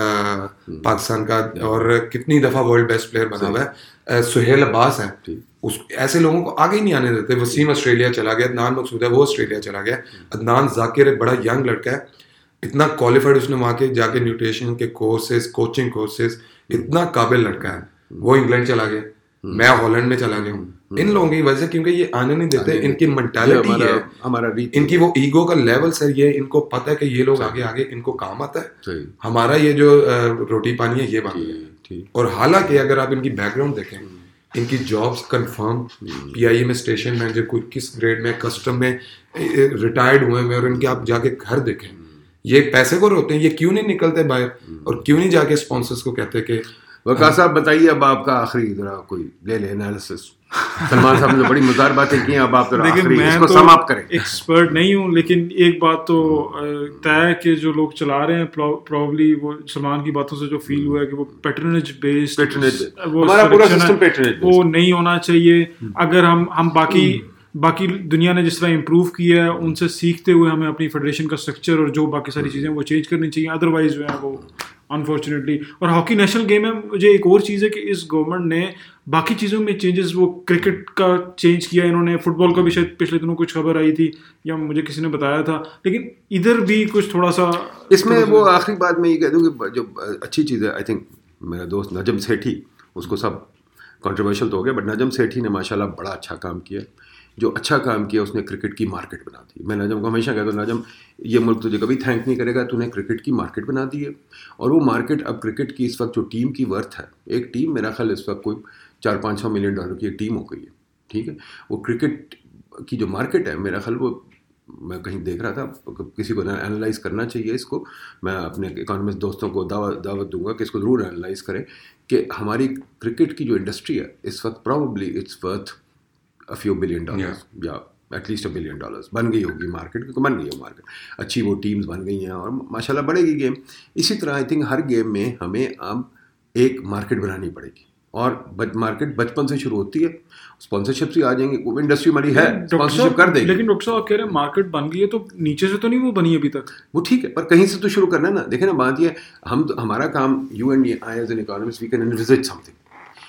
है पाकिस्तान का और कितनी दफा वर्ल्ड बेस्ट प्लेयर बना हुआ है। सुहेल अब्बास है, उस ऐसे लोगों को आगे ही नहीं आने देते। वसीम ऑस्ट्रेलिया चला गया, अदनान मकसूद है वो ऑस्ट्रेलिया चला गया। अदनान जाकिर एक बड़ा यंग लड़का है, इतना क्वालिफाइड, उसने वहाँ के जाके न्यूट्रिशन के कोर्सेज, कोचिंग कोर्सेज, इतना काबिल लड़का है। वो इंग्लैंड चला गया, मैं हॉलैंड में चला गया हूँ इन लोगों की वजह से, क्योंकि ये आने नहीं देते। इनकी मेंटालिटी है, हमारा इनकी वो ईगो का लेवल सर, ये इनको पता है कि ये लोग आगे आगे इनको काम आता है। हमारा ये जो रोटी पानी है ये बात है। और हालांकि अगर आप इनकी बैकग्राउंड देखें, इनकी जॉब्स कंफर्म, पीआईए में स्टेशन मैनेजर, कोई किस ग्रेड में, कस्टम में रिटायर्ड हुए हैं, और इनके आप जाके घर देखें, ये पैसे को रोते हैं। ये क्यों नहीं निकलते बाहर और क्यों नहीं जाके स्पॉन्सर्स को कहते कि वकार साहब बताइए अब आपका आखिरी जरा कोई ले एनालिसिस। सलमान साहब ने बड़ी मजेदार बातें की, अब आप जरा आखिरी इसको समाप्त करें। एक्सपर्ट नहीं हूँ, लेकिन एक बात तो तय है कि जो लोग चला रहे हैं प्रॉब्ली वो सलमान की बातों से जो फील हुआ है कि वो पैटर्नेज बेस्ड, हमारा पूरा सिस्टम पैटर्नेज वो नहीं होना चाहिए। अगर हम बाकी दुनिया ने जिस तरह इम्प्रूव किया है उनसे सीखते हुए हमें अपनी फेडरेशन का स्ट्रक्चर और जो बाकी सारी चीज़ें वो चेंज करनी चाहिए। अदरवाइज जो है वो अनफॉर्चुनेटली, और हॉकी नेशनल गेम है। मुझे एक और चीज़ है कि इस गवर्नमेंट ने बाकी चीज़ों में चेंजेस, वो क्रिकेट का चेंज किया इन्होंने, फुटबॉल का भी शायद पिछले दिनों कुछ खबर आई थी या मुझे किसी ने बताया था, लेकिन इधर भी कुछ थोड़ा सा इसमें वो आखिरी बात मैं ये कह दूँ कि जो अच्छी चीज़ है, आई थिंक मेरा दोस्त नजम सेठी, उसको सब कंट्रोवर्शियल तो हो गया, बट नजम सेठी ने माशाल्लाह बड़ा अच्छा काम किया। जो अच्छा काम किया उसने क्रिकेट की मार्केट बना दी। मैं नजम को हमेशा कहता हूँ, नजम ये मुल्क तुझे कभी थैंक नहीं करेगा, तूने क्रिकेट की मार्केट बना दी है। और वो मार्केट अब क्रिकेट की इस वक्त जो टीम की वर्थ है, एक टीम मेरा ख्याल इस वक्त कोई 400-500 मिलियन डॉलर की एक टीम हो गई है, ठीक है। वो क्रिकेट की जो मार्केट है मेरा ख्याल, वो मैं कहीं देख रहा था, किसी को एनालाइज करना चाहिए इसको। मैं अपने इकोनॉमिस्ट दोस्तों को दावत दूंगा कि इसको ज़रूर एनालाइज करें कि हमारी क्रिकेट की जो इंडस्ट्री है इस वक्त probably it's worth a few billion dollars या एटलीस्ट $1 billion बन गई होगी मार्केट, क्योंकि बन गई है मार्केट अच्छी, वो टीम्स बन गई हैं और माशाल्लाह बढ़ेगी गेम। इसी तरह आई थिंक हर गेम में हमें अब एक मार्केट बनानी पड़ेगी, और मार्केट बचपन से शुरू होती है, स्पॉन्सरशिप से आ जाएंगे, वो इंडस्ट्री हमारी है, स्पॉन्सरशिप कर देंगे। लेकिन डॉक्टर साहब कह रहे हैं मार्केट बन गई है, तो नीचे से तो नहीं वो बनी अभी तक। वो ठीक है, पर कहीं से तो शुरू करना है ना। देखें ना, बात ये हमारा काम, you and I as an economist we can envisage something.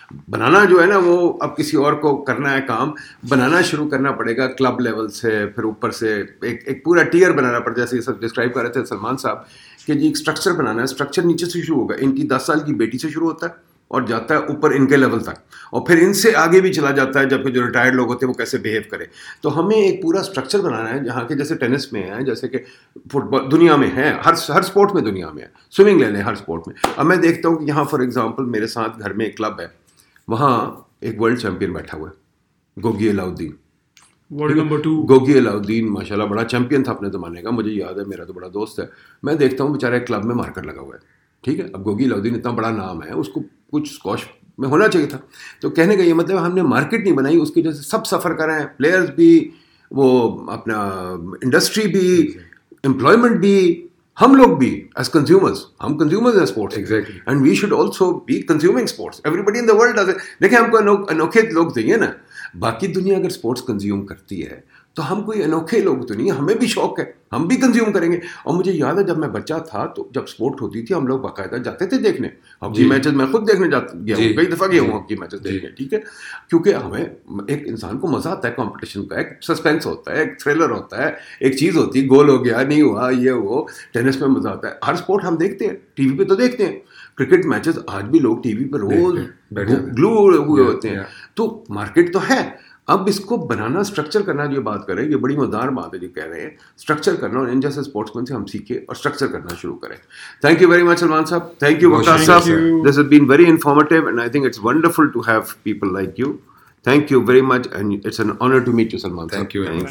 बनाना जो है ना वो अब किसी और को करना है काम, बनाना शुरू करना पड़ेगा क्लब लेवल से, फिर ऊपर से एक पूरा टियर बनाना पड़ता है। जैसे ये सब डिस्क्राइब कर रहे थे सलमान साहब कि जी एक स्ट्रक्चर बनाना है, स्ट्रक्चर नीचे से शुरू होगा, इनकी 10 साल की बेटी से शुरू होता है और जाता है ऊपर इनके लेवल तक, और फिर इनसे आगे भी चला जाता है, जबकि जो रिटायर्ड लोग होते हैं वो कैसे बिहेव करें। तो हमें एक पूरा स्ट्रक्चर बनाना है, जहाँ के जैसे टेनिस में है, जैसे कि फुटबॉल दुनिया में है, हर स्पोर्ट में दुनिया में है, स्विमिंग ले लें हर स्पोर्ट में। अब मैं देखता हूँ कि यहाँ फॉर एग्जांपल मेरे साथ घर में एक क्लब है, वहाँ एक वर्ल्ड चैंपियन बैठा हुआ है, गोगी अलाउद्दीन, वर्ल्ड नंबर 2 गोगी अलाउद्दीन माशाल्लाह बड़ा चैंपियन था अपने ज़माने का, मुझे याद है, मेरा तो बड़ा दोस्त है। मैं देखता हूँ बेचारा क्लब में मार्कर लगा हुआ है, ठीक है। अब गोगी अलाउद्दीन इतना बड़ा नाम है, उसको कुछ स्कॉश में होना चाहिए था। तो कहने का ये मतलब हमने मार्केट नहीं बनाई, उसकी वजह से सब सफ़र कर रहे हैं, प्लेयर्स भी, वो अपना इंडस्ट्री भी, एम्प्लॉयमेंट भी, हम लोग भी एज कंज्यूमर्स, हम कंज्यूमर्स हैं sports, exactly, and we should also be consuming sports. Everybody in the world does it. देखिए हमको अनोखे लोग चाहिए ना, बाकी दुनिया अगर स्पोर्ट्स कंज्यूम करती है तो हम कोई अनोखे लोग तो नहीं, हमें भी शौक है, हम भी कंज्यूम करेंगे। और मुझे याद है जब मैं बच्चा था तो जब स्पोर्ट होती थी हम लोग बाकायदा जाते थे देखने हॉकी मैचेस। मैं खुद देखने गया हूँ, कई दफ़ा गया हूँ हॉकी मैचेस देखने, ठीक है, क्योंकि हमें एक इंसान को मज़ा आता है कंपटीशन का, एक सस्पेंस होता है, एक थ्रिलर होता है, एक चीज़ होती है, गोल हो गया नहीं हुआ ये वो, टेनिस में मज़ा आता है। हर स्पोर्ट हम देखते हैं, टीवी पे तो देखते हैं, क्रिकेट मैचेस आज भी लोग टीवी पर रोज ग्लू हुए होते हैं। तो मार्केट तो है, अब इसको बनाना, स्ट्रक्चर करना, जो बात कर रहे हैं ये बड़ी मजेदार बात है जो कह रहे हैं, स्ट्रक्चर करना, और इन जैसे स्पोर्ट्समैन से हम सीखे और स्ट्रक्चर करना शुरू करें। Thank you very much Salman साहब, थैंक यू वकास साहब, this has been very informative and I think it's wonderful to have people like you. Thank you very much and it's an honour to meet you Salman साहब। Thank you.